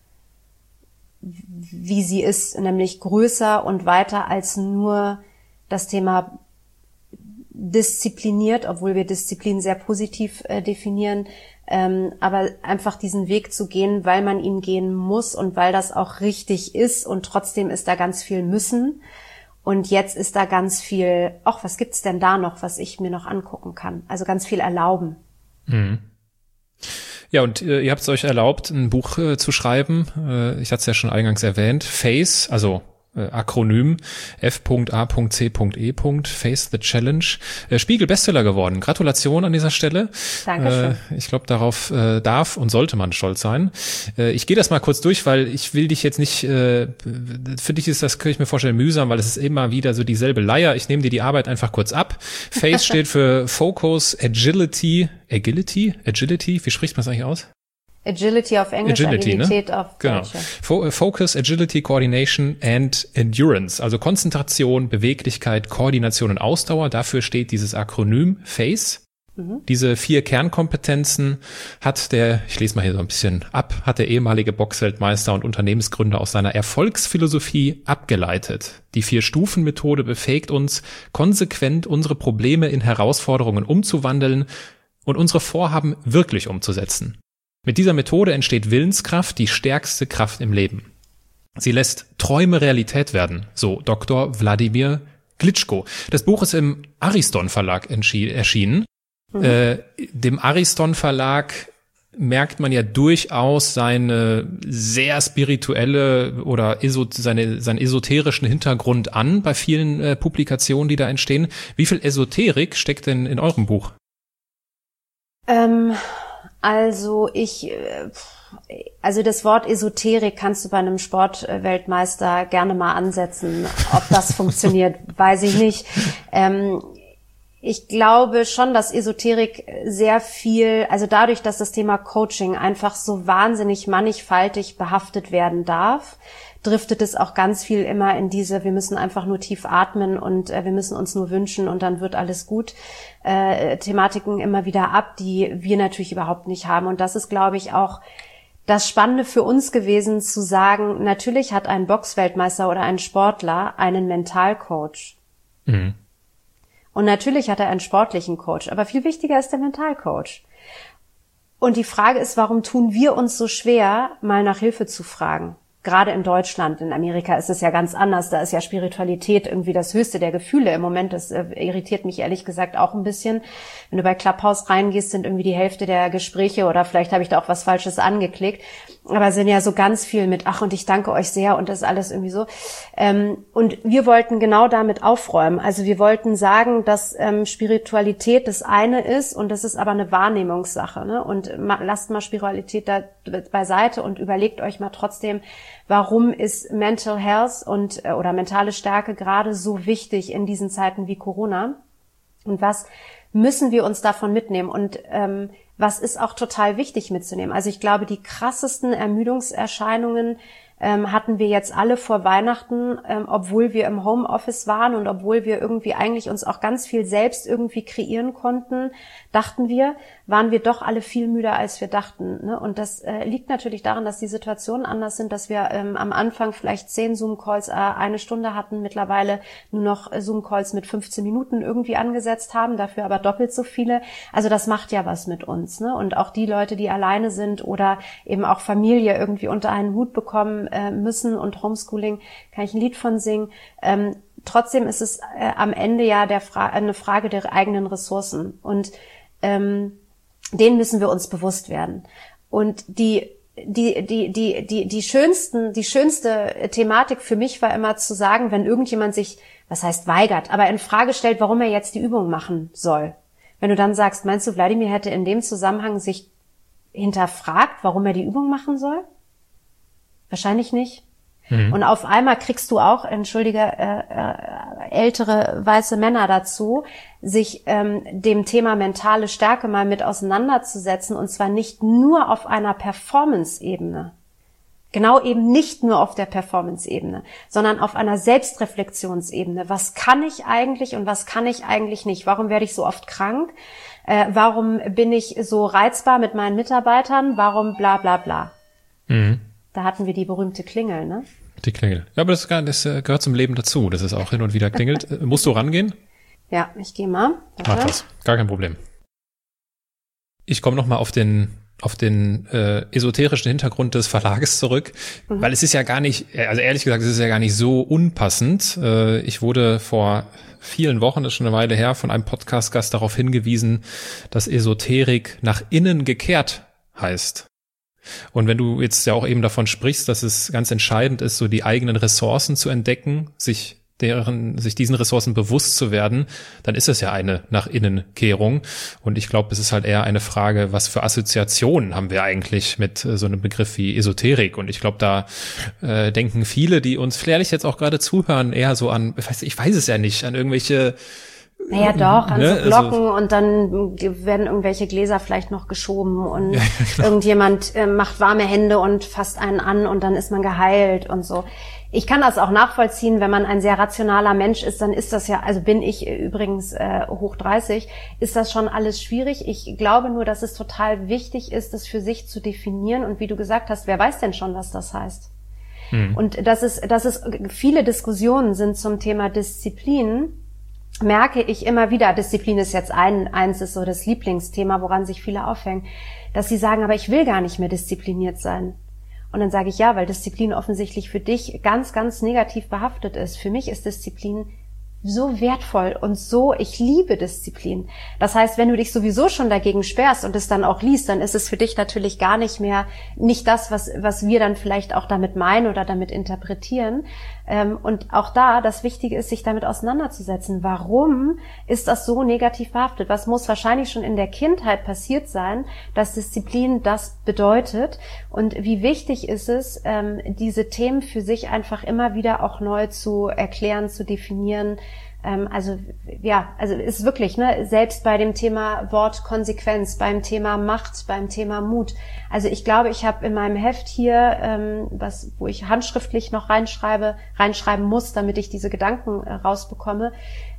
wie sie ist, nämlich größer und weiter als nur das Thema diszipliniert, obwohl wir Disziplin sehr positiv definieren, aber einfach diesen Weg zu gehen, weil man ihn gehen muss und weil das auch richtig ist, und trotzdem ist da ganz viel müssen und jetzt ist da ganz viel, was gibt's denn da noch, was ich mir noch angucken kann? Also ganz viel erlauben. Mhm. Ja, und ihr habt es euch erlaubt, ein Buch zu schreiben. Ich hatte es ja schon eingangs erwähnt. FACE, also Akronym F.A.C.E. Face the Challenge. Spiegel Bestseller geworden. Gratulation an dieser Stelle. Dankeschön. Ich glaube, darauf darf und sollte man stolz sein. Ich gehe das mal kurz durch, weil ich will dich jetzt nicht, für dich ist das, kann ich mir vorstellen, mühsam, weil es ist immer wieder so dieselbe Leier. Ich nehme dir die Arbeit einfach kurz ab. FACE steht für Focus, Agility, wie spricht man das eigentlich aus? Agility auf Englisch, Agilität, ne? Auf genau. Deutsch. Focus, Agility, Coordination and Endurance. Also Konzentration, Beweglichkeit, Koordination und Ausdauer. Dafür steht dieses Akronym FACE. Diese 4 Kernkompetenzen hat ich lese mal hier so ein bisschen ab, hat der ehemalige Boxweltmeister und Unternehmensgründer aus seiner Erfolgsphilosophie abgeleitet. Die 4-Stufen-Methode befähigt uns, konsequent unsere Probleme in Herausforderungen umzuwandeln und unsere Vorhaben wirklich umzusetzen. Mit dieser Methode entsteht Willenskraft, die stärkste Kraft im Leben. Sie lässt Träume Realität werden, so Dr. Wladimir Klitschko. Das Buch ist im Ariston Verlag erschienen. Dem Ariston Verlag merkt man ja durchaus seine sehr spirituelle oder seinen esoterischen Hintergrund an bei vielen Publikationen, die da entstehen. Wie viel Esoterik steckt denn in eurem Buch? Also das Wort Esoterik kannst du bei einem Sportweltmeister gerne mal ansetzen. Ob das funktioniert, weiß ich nicht. Ich glaube schon, dass Esoterik sehr viel, also dadurch, dass das Thema Coaching einfach so wahnsinnig mannigfaltig behaftet werden darf, driftet es auch ganz viel immer in diese, wir müssen einfach nur tief atmen und wir müssen uns nur wünschen und dann wird alles gut, Thematiken immer wieder ab, die wir natürlich überhaupt nicht haben. Und das ist, glaube ich, auch das Spannende für uns gewesen, zu sagen, natürlich hat ein Boxweltmeister oder ein Sportler einen Mentalcoach. Mhm. Und natürlich hat er einen sportlichen Coach, aber viel wichtiger ist der Mentalcoach. Und die Frage ist, warum tun wir uns so schwer, mal nach Hilfe zu fragen? Gerade in Deutschland, in Amerika ist es ja ganz anders. Da ist ja Spiritualität irgendwie das höchste der Gefühle. Im Moment, das irritiert mich ehrlich gesagt auch ein bisschen. Wenn du bei Clubhouse reingehst, sind irgendwie die Hälfte der Gespräche, oder vielleicht habe ich da auch was Falsches angeklickt, aber sind ja so ganz viel mit, ach, und ich danke euch sehr und das ist alles irgendwie so. Und wir wollten genau damit aufräumen. Also wir wollten sagen, dass Spiritualität das eine ist und das ist aber eine Wahrnehmungssache. Ne? Und lasst mal Spiritualität da beiseite und überlegt euch mal trotzdem, warum ist Mental Health oder mentale Stärke gerade so wichtig in diesen Zeiten wie Corona? Und was müssen wir uns davon mitnehmen? Und was ist auch total wichtig mitzunehmen? Also ich glaube, die krassesten Ermüdungserscheinungen hatten wir jetzt alle vor Weihnachten, obwohl wir im Homeoffice waren und obwohl wir irgendwie eigentlich uns auch ganz viel selbst irgendwie kreieren konnten, dachten wir, waren wir doch alle viel müder, als wir dachten. Ne? Und das liegt natürlich daran, dass die Situationen anders sind, dass wir am Anfang vielleicht 10 Zoom-Calls eine Stunde hatten, mittlerweile nur noch Zoom-Calls mit 15 Minuten irgendwie angesetzt haben, dafür aber doppelt so viele. Also das macht ja was mit uns. Ne? Und auch die Leute, die alleine sind oder eben auch Familie irgendwie unter einen Hut bekommen müssen und Homeschooling, kann ich ein Lied von singen. Trotzdem ist es am Ende ja eine Frage der eigenen Ressourcen und denen müssen wir uns bewusst werden. Und die schönste Thematik für mich war immer zu sagen, wenn irgendjemand sich, was heißt weigert, aber in Frage stellt, warum er jetzt die Übung machen soll. Wenn du dann sagst, meinst du, Wladimir hätte in dem Zusammenhang sich hinterfragt, warum er die Übung machen soll? Wahrscheinlich nicht. Und auf einmal kriegst du auch, ältere weiße Männer dazu, sich dem Thema mentale Stärke mal mit auseinanderzusetzen, und zwar nicht nur auf einer Performance-Ebene. Genau eben nicht nur auf der Performance-Ebene, sondern auf einer Selbstreflexionsebene. Was kann ich eigentlich und was kann ich eigentlich nicht? Warum werde ich so oft krank? Warum bin ich so reizbar mit meinen Mitarbeitern? Warum bla bla bla? Da hatten wir die berühmte Klingel, ne? Die Klingel. Ja, aber das gehört zum Leben dazu, dass es auch hin und wieder klingelt. Musst du rangehen? Ja, ich gehe mal. Mach das. Gar kein Problem. Ich komme nochmal auf den esoterischen Hintergrund des Verlages zurück, weil es ist ja gar nicht, also ehrlich gesagt, es ist ja gar nicht so unpassend. Ich wurde vor vielen Wochen, das ist schon eine Weile her, von einem Podcast-Gast darauf hingewiesen, dass Esoterik nach innen gekehrt heißt. Und wenn du jetzt ja auch eben davon sprichst, dass es ganz entscheidend ist, so die eigenen Ressourcen zu entdecken, sich diesen Ressourcen bewusst zu werden, dann ist es ja eine Nach-Innen-Kehrung. Und ich glaube, es ist halt eher eine Frage, was für Assoziationen haben wir eigentlich mit so einem Begriff wie Esoterik. Und ich glaube, da denken viele, die uns vielleicht jetzt auch gerade zuhören, eher so an, ich weiß es ja nicht, an irgendwelche Naja, doch, an so Glocken, und dann werden irgendwelche Gläser vielleicht noch geschoben und irgendjemand macht warme Hände und fasst einen an und dann ist man geheilt und so. Ich kann das auch nachvollziehen, wenn man ein sehr rationaler Mensch ist, dann ist das ja, also bin ich übrigens hoch 30, ist das schon alles schwierig. Ich glaube nur, dass es total wichtig ist, das für sich zu definieren, und wie du gesagt hast, wer weiß denn schon, was das heißt? Und dass es viele Diskussionen sind zum Thema Disziplin, merke ich immer wieder. Disziplin ist jetzt eins ist so das Lieblingsthema, woran sich viele aufhängen, dass sie sagen, aber ich will gar nicht mehr diszipliniert sein. Und dann sage ich, ja, weil Disziplin offensichtlich für dich ganz, ganz negativ behaftet ist. Für mich ist Disziplin so wertvoll und so, ich liebe Disziplin. Das heißt, wenn du dich sowieso schon dagegen sperrst und es dann auch liest, dann ist es für dich natürlich gar nicht mehr, nicht das, was wir dann vielleicht auch damit meinen oder damit interpretieren. Und auch da, das Wichtige ist, sich damit auseinanderzusetzen. Warum ist das so negativ behaftet? Was muss wahrscheinlich schon in der Kindheit passiert sein, dass Disziplin das bedeutet? Und wie wichtig ist es, diese Themen für sich einfach immer wieder auch neu zu erklären, zu definieren? Also ist wirklich, ne, selbst bei dem Thema Wort Konsequenz, beim Thema Macht, beim Thema Mut. Also ich glaube, ich habe in meinem Heft hier, wo ich handschriftlich noch reinschreiben muss, damit ich diese Gedanken rausbekomme,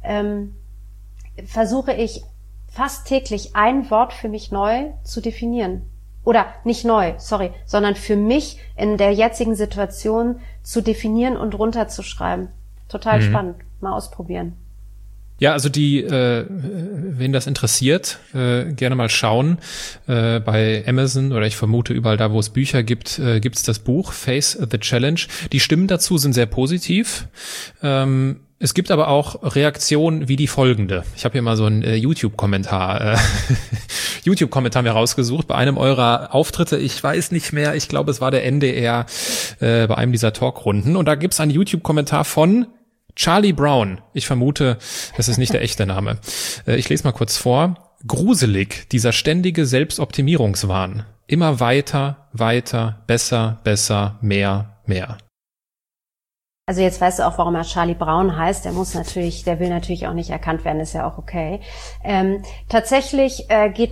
versuche ich fast täglich ein Wort für mich neu zu definieren. Oder nicht neu, sondern für mich in der jetzigen Situation zu definieren und runterzuschreiben. Total spannend. Mal ausprobieren. Ja, also wen das interessiert, gerne mal schauen. Bei Amazon oder ich vermute überall da, wo es Bücher gibt, gibt's das Buch Face the Challenge. Die Stimmen dazu sind sehr positiv. Es gibt aber auch Reaktionen wie die folgende. Ich habe hier mal so einen YouTube-Kommentar mir rausgesucht bei einem eurer Auftritte. Ich weiß nicht mehr, ich glaube, es war der NDR bei einem dieser Talkrunden. Und da gibt's einen YouTube-Kommentar von Charlie Brown. Ich vermute, das ist nicht der echte Name. Ich lese mal kurz vor. Gruselig, dieser ständige Selbstoptimierungswahn. Immer weiter, weiter, besser, besser, mehr, mehr. Also jetzt weißt du auch, warum er Charlie Brown heißt. Der will natürlich auch nicht erkannt werden, ist ja auch okay. Tatsächlich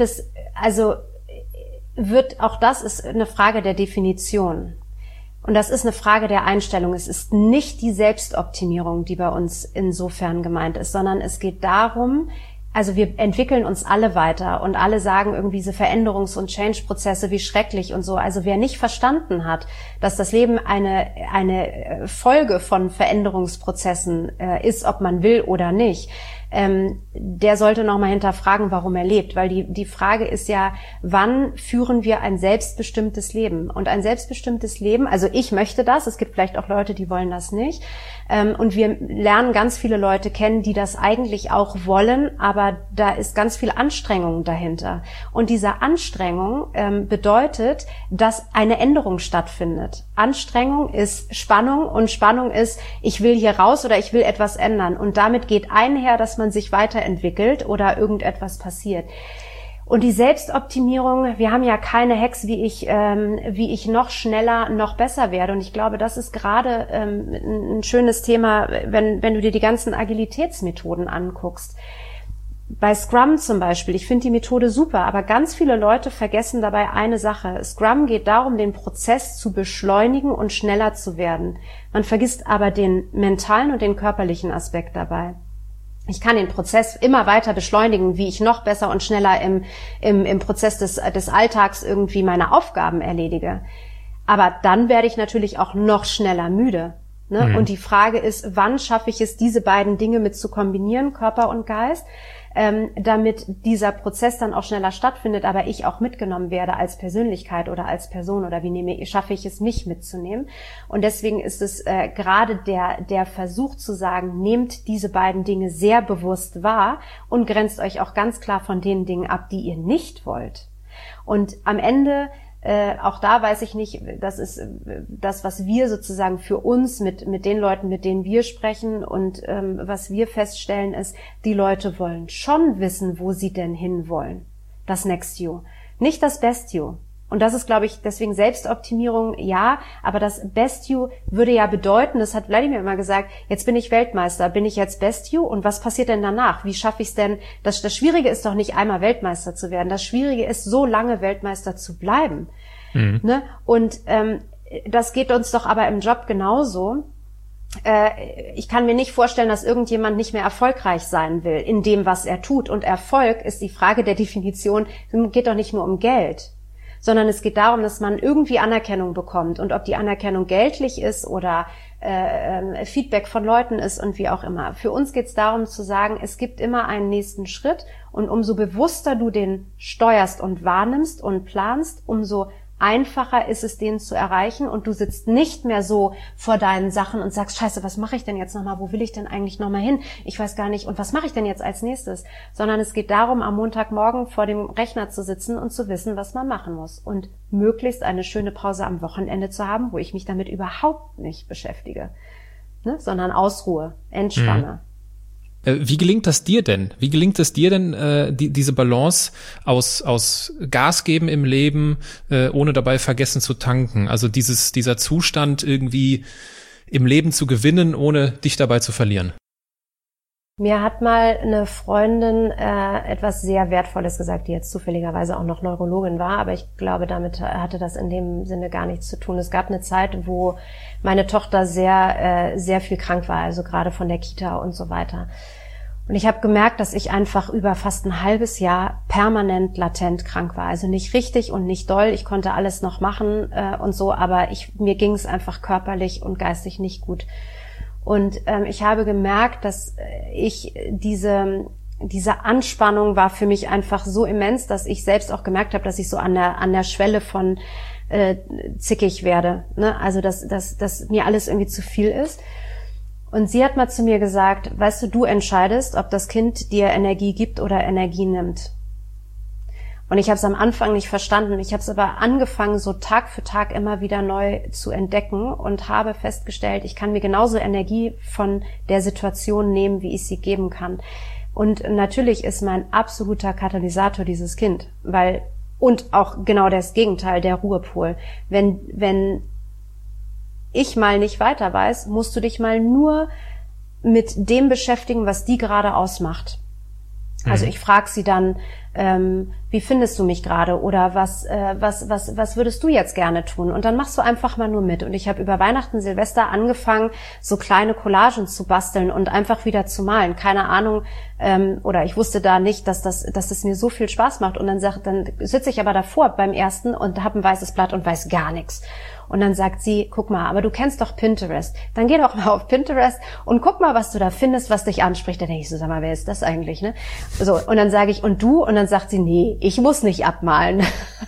das ist eine Frage der Definition. Und das ist eine Frage der Einstellung. Es ist nicht die Selbstoptimierung, die bei uns insofern gemeint ist, sondern es geht darum, also wir entwickeln uns alle weiter und alle sagen irgendwie diese Veränderungs- und Change-Prozesse, wie schrecklich und so. Also wer nicht verstanden hat, dass das Leben eine Folge von Veränderungsprozessen ist, ob man will oder nicht, der sollte nochmal hinterfragen, warum er lebt. Weil die Frage ist ja, wann führen wir ein selbstbestimmtes Leben? Und ein selbstbestimmtes Leben, also ich möchte das, es gibt vielleicht auch Leute, die wollen das nicht. Und wir lernen ganz viele Leute kennen, die das eigentlich auch wollen, aber da ist ganz viel Anstrengung dahinter. Und diese Anstrengung bedeutet, dass eine Änderung stattfindet. Anstrengung ist Spannung und Spannung ist, ich will hier raus oder ich will etwas ändern. Und damit geht einher, dass man sich weiterentwickelt oder irgendetwas passiert. Und die Selbstoptimierung, wir haben ja keine Hacks, wie ich noch schneller, noch besser werde. Und ich glaube, das ist gerade ein schönes Thema, wenn du dir die ganzen Agilitätsmethoden anguckst. Bei Scrum zum Beispiel, ich finde die Methode super, aber ganz viele Leute vergessen dabei eine Sache. Scrum geht darum, den Prozess zu beschleunigen und schneller zu werden. Man vergisst aber den mentalen und den körperlichen Aspekt dabei. Ich kann den Prozess immer weiter beschleunigen, wie ich noch besser und schneller im Prozess des Alltags irgendwie meine Aufgaben erledige. Aber dann werde ich natürlich auch noch schneller müde. Ne? Mhm. Und die Frage ist, wann schaffe ich es, diese beiden Dinge mit zu kombinieren, Körper und Geist, damit dieser Prozess dann auch schneller stattfindet, aber ich auch mitgenommen werde als Persönlichkeit oder als Person oder schaffe ich es, mich mitzunehmen. Und deswegen ist es gerade der Versuch zu sagen, nehmt diese beiden Dinge sehr bewusst wahr und grenzt euch auch ganz klar von den Dingen ab, die ihr nicht wollt. Und am Ende auch da weiß ich nicht, das ist das, was wir sozusagen für uns mit den Leuten, mit denen wir sprechen und was wir feststellen ist, die Leute wollen schon wissen, wo sie denn hinwollen. Das Next You. Nicht das Best You. Und das ist, glaube ich, deswegen Selbstoptimierung, ja, aber das Best You würde ja bedeuten, das hat Wladimir immer gesagt, jetzt bin ich Weltmeister, bin ich jetzt Best You und was passiert denn danach? Wie schaffe ich es denn? Das Schwierige ist doch nicht einmal Weltmeister zu werden, das Schwierige ist, so lange Weltmeister zu bleiben. Mhm. Ne? Und das geht uns doch aber im Job genauso. Ich kann mir nicht vorstellen, dass irgendjemand nicht mehr erfolgreich sein will in dem, was er tut. Und Erfolg ist die Frage der Definition, es geht doch nicht nur um Geld, sondern es geht darum, dass man irgendwie Anerkennung bekommt. Und ob die Anerkennung geldlich ist oder Feedback von Leuten ist und wie auch immer. Für uns geht es darum zu sagen, es gibt immer einen nächsten Schritt und umso bewusster du den steuerst und wahrnimmst und planst, umso einfacher ist es, den zu erreichen und du sitzt nicht mehr so vor deinen Sachen und sagst, scheiße, was mache ich denn jetzt nochmal? Wo will ich denn eigentlich nochmal hin? Ich weiß gar nicht. Und was mache ich denn jetzt als nächstes? Sondern es geht darum, am Montagmorgen vor dem Rechner zu sitzen und zu wissen, was man machen muss. Und möglichst eine schöne Pause am Wochenende zu haben, wo ich mich damit überhaupt nicht beschäftige, ne? Sondern ausruhe, entspanne. Mhm. Wie gelingt das dir denn? Wie gelingt es dir denn, diese Balance aus Gas geben im Leben, ohne dabei vergessen zu tanken? Also dieser Zustand irgendwie im Leben zu gewinnen, ohne dich dabei zu verlieren? Mir hat mal eine Freundin etwas sehr Wertvolles gesagt, die jetzt zufälligerweise auch noch Neurologin war, aber ich glaube, damit hatte das in dem Sinne gar nichts zu tun. Es gab eine Zeit, wo meine Tochter sehr viel krank war, also gerade von der Kita und so weiter. Und ich habe gemerkt, dass ich einfach über fast ein halbes Jahr permanent latent krank war. Also nicht richtig und nicht doll. Ich konnte alles noch machen und so, aber mir ging es einfach körperlich und geistig nicht gut. Und ich habe gemerkt, dass diese Anspannung war für mich einfach so immens, dass ich selbst auch gemerkt habe, dass ich so an der Schwelle von zickig werde, ne? Also dass mir alles irgendwie zu viel ist. Und sie hat mal zu mir gesagt, weißt du entscheidest, ob das Kind dir Energie gibt oder Energie nimmt. Und ich habe es am Anfang nicht verstanden. Ich habe es aber angefangen, so Tag für Tag immer wieder neu zu entdecken und habe festgestellt, ich kann mir genauso Energie von der Situation nehmen, wie ich sie geben kann. Und natürlich ist mein absoluter Katalysator dieses Kind, und auch genau das Gegenteil, der Ruhepol. Wenn ich mal nicht weiter weiß, musst du dich mal nur mit dem beschäftigen, was die gerade ausmacht. Also ich frage sie dann, wie findest du mich gerade oder was würdest du jetzt gerne tun? Und dann machst du einfach mal nur mit. Und ich habe über Weihnachten, Silvester angefangen, so kleine Collagen zu basteln und einfach wieder zu malen. Keine Ahnung, oder ich wusste da nicht, dass das mir so viel Spaß macht. Und dann sitze ich aber davor beim ersten und habe ein weißes Blatt und weiß gar nichts. Und dann sagt sie, guck mal, aber du kennst doch Pinterest. Dann geh doch mal auf Pinterest und guck mal, was du da findest, was dich anspricht. Da denke ich so, sag mal, wer ist das eigentlich, ne? So, und dann sage ich, und du? Und dann sagt sie, nee, ich muss nicht abmalen.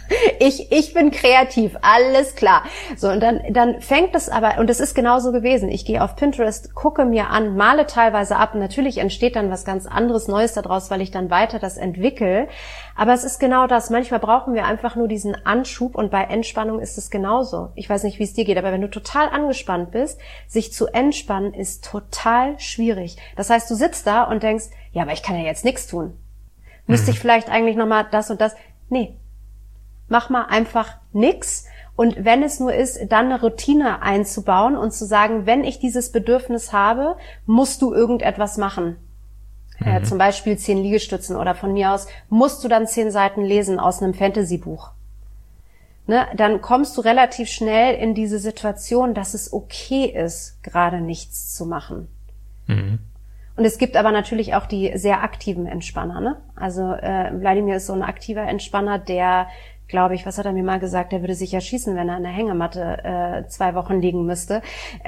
Ich bin kreativ, alles klar. So, und dann fängt es aber, und es ist genauso gewesen. Ich gehe auf Pinterest, gucke mir an, male teilweise ab. Natürlich entsteht dann was ganz anderes, Neues daraus, weil ich dann weiter das entwickle. Aber es ist genau das. Manchmal brauchen wir einfach nur diesen Anschub und bei Entspannung ist es genauso. Ich weiß nicht, wie es dir geht, aber wenn du total angespannt bist, sich zu entspannen ist total schwierig. Das heißt, du sitzt da und denkst, ja, aber ich kann ja jetzt nichts tun. Müsste ich vielleicht eigentlich nochmal das und das? Nee. Mach mal einfach nix. Und wenn es nur ist, dann eine Routine einzubauen und zu sagen, wenn ich dieses Bedürfnis habe, musst du irgendetwas machen. Zum Beispiel 10 Liegestützen oder von mir aus musst du dann 10 Seiten lesen aus einem Fantasy-Buch. Ne, dann kommst du relativ schnell in diese Situation, dass es okay ist, gerade nichts zu machen. Und es gibt aber natürlich auch die sehr aktiven Entspanner. Ne? Also Wladimir ist so ein aktiver Entspanner, der, glaube ich, was hat er mir mal gesagt, der würde sich ja schießen, wenn er an der Hängematte 2 Wochen liegen müsste.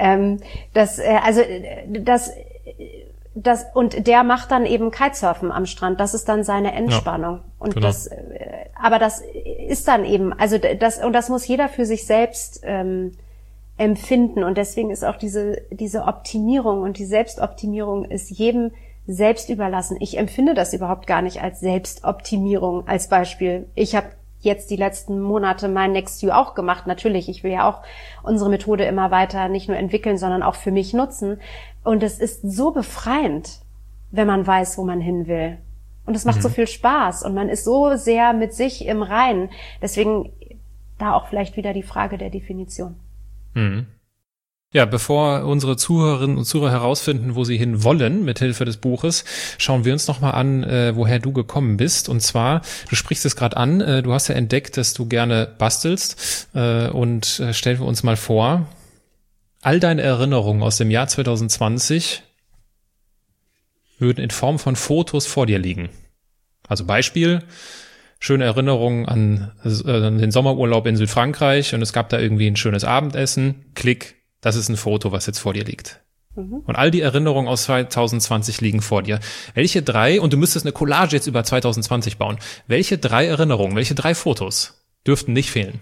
Und der macht dann eben Kitesurfen am Strand. Das ist dann seine Entspannung. Ja, und genau. Aber das ist dann eben, also das muss jeder für sich selbst empfinden. Und deswegen ist auch diese Optimierung und die Selbstoptimierung ist jedem selbst überlassen. Ich empfinde das überhaupt gar nicht als Selbstoptimierung als Beispiel. Ich habe jetzt die letzten Monate mein Next You auch gemacht. Natürlich, ich will ja auch unsere Methode immer weiter nicht nur entwickeln, sondern auch für mich nutzen. Und es ist so befreiend, wenn man weiß, wo man hin will. Und es macht so viel Spaß und man ist so sehr mit sich im Reinen. Deswegen da auch vielleicht wieder die Frage der Definition. Ja, bevor unsere Zuhörerinnen und Zuhörer herausfinden, wo sie hin wollen, mit Hilfe des Buches, schauen wir uns nochmal an, woher du gekommen bist. Und zwar, du sprichst es gerade an, du hast ja entdeckt, dass du gerne bastelst. Und stellen wir uns mal vor, all deine Erinnerungen aus dem Jahr 2020 würden in Form von Fotos vor dir liegen. Also Beispiel, schöne Erinnerungen an den Sommerurlaub in Südfrankreich und es gab da irgendwie ein schönes Abendessen. Klick. Das ist ein Foto, was jetzt vor dir liegt. Und all die Erinnerungen aus 2020 liegen vor dir. Welche 3, und du müsstest eine Collage jetzt über 2020 bauen, welche 3 Erinnerungen, welche 3 Fotos dürften nicht fehlen?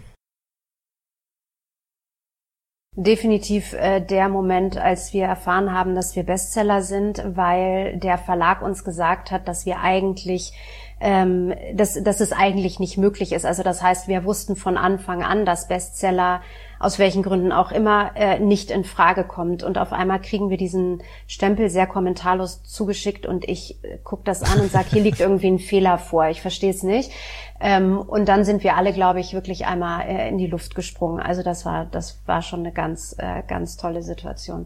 Definitiv der Moment, als wir erfahren haben, dass wir Bestseller sind, weil der Verlag uns gesagt hat, dass wir eigentlich dass es eigentlich nicht möglich ist. Also das heißt, wir wussten von Anfang an, dass Bestseller aus welchen Gründen auch immer nicht in Frage kommt. Und auf einmal kriegen wir diesen Stempel sehr kommentarlos zugeschickt und ich gucke das an und sage, hier liegt irgendwie ein Fehler vor, ich verstehe es nicht. Und dann sind wir alle, glaube ich, wirklich einmal in die Luft gesprungen. Also das war schon eine ganz tolle Situation.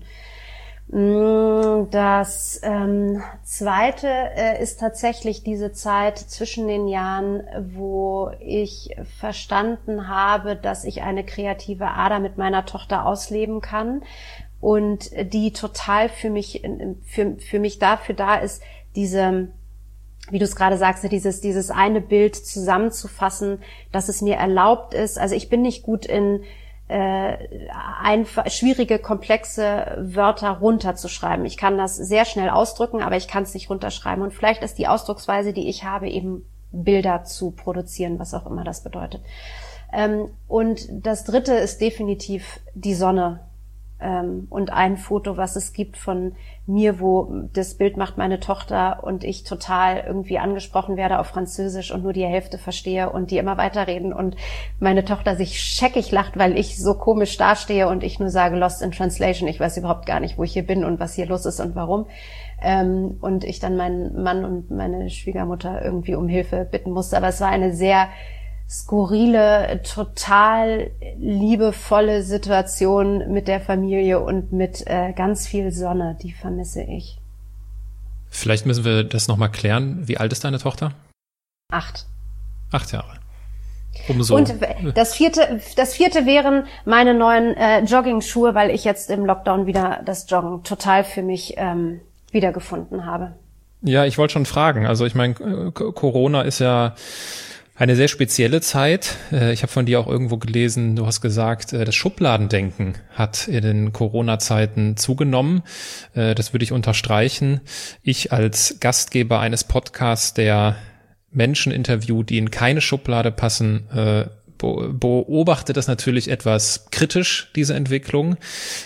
Das Zweite ist tatsächlich diese Zeit zwischen den Jahren, wo ich verstanden habe, dass ich eine kreative Ader mit meiner Tochter ausleben kann und die total für mich dafür da ist, diese, wie du es gerade sagst, dieses eine Bild zusammenzufassen, dass es mir erlaubt ist. Also ich bin nicht gut in einfach schwierige, komplexe Wörter runterzuschreiben. Ich kann das sehr schnell ausdrücken, aber ich kann es nicht runterschreiben. Und vielleicht ist die Ausdrucksweise, die ich habe, eben Bilder zu produzieren, was auch immer das bedeutet. Und das dritte ist definitiv die Sonne. Und ein Foto, was es gibt von mir, wo das Bild macht meine Tochter und ich total irgendwie angesprochen werde auf Französisch und nur die Hälfte verstehe und die immer weiterreden und meine Tochter sich scheckig lacht, weil ich so komisch dastehe und ich nur sage Lost in Translation. Ich weiß überhaupt gar nicht, wo ich hier bin und was hier los ist und warum. Und ich dann meinen Mann und meine Schwiegermutter irgendwie um Hilfe bitten musste. Aber es war eine sehr skurrile, total liebevolle Situation mit der Familie und mit ganz viel Sonne, die vermisse ich. Vielleicht müssen wir das nochmal klären. Wie alt ist deine Tochter? 8. 8 Jahre. Umso. Und das vierte wären meine neuen Jogging-Schuhe, weil ich jetzt im Lockdown wieder das Joggen total für mich wiedergefunden habe. Ja, ich wollte schon fragen. Also ich meine, Corona ist ja eine sehr spezielle Zeit. Ich habe von dir auch irgendwo gelesen, du hast gesagt, das Schubladendenken hat in den Corona-Zeiten zugenommen. Das würde ich unterstreichen. Ich als Gastgeber eines Podcasts, der Menschen interviewt, die in keine Schublade passen, beobachte das natürlich etwas kritisch, diese Entwicklung.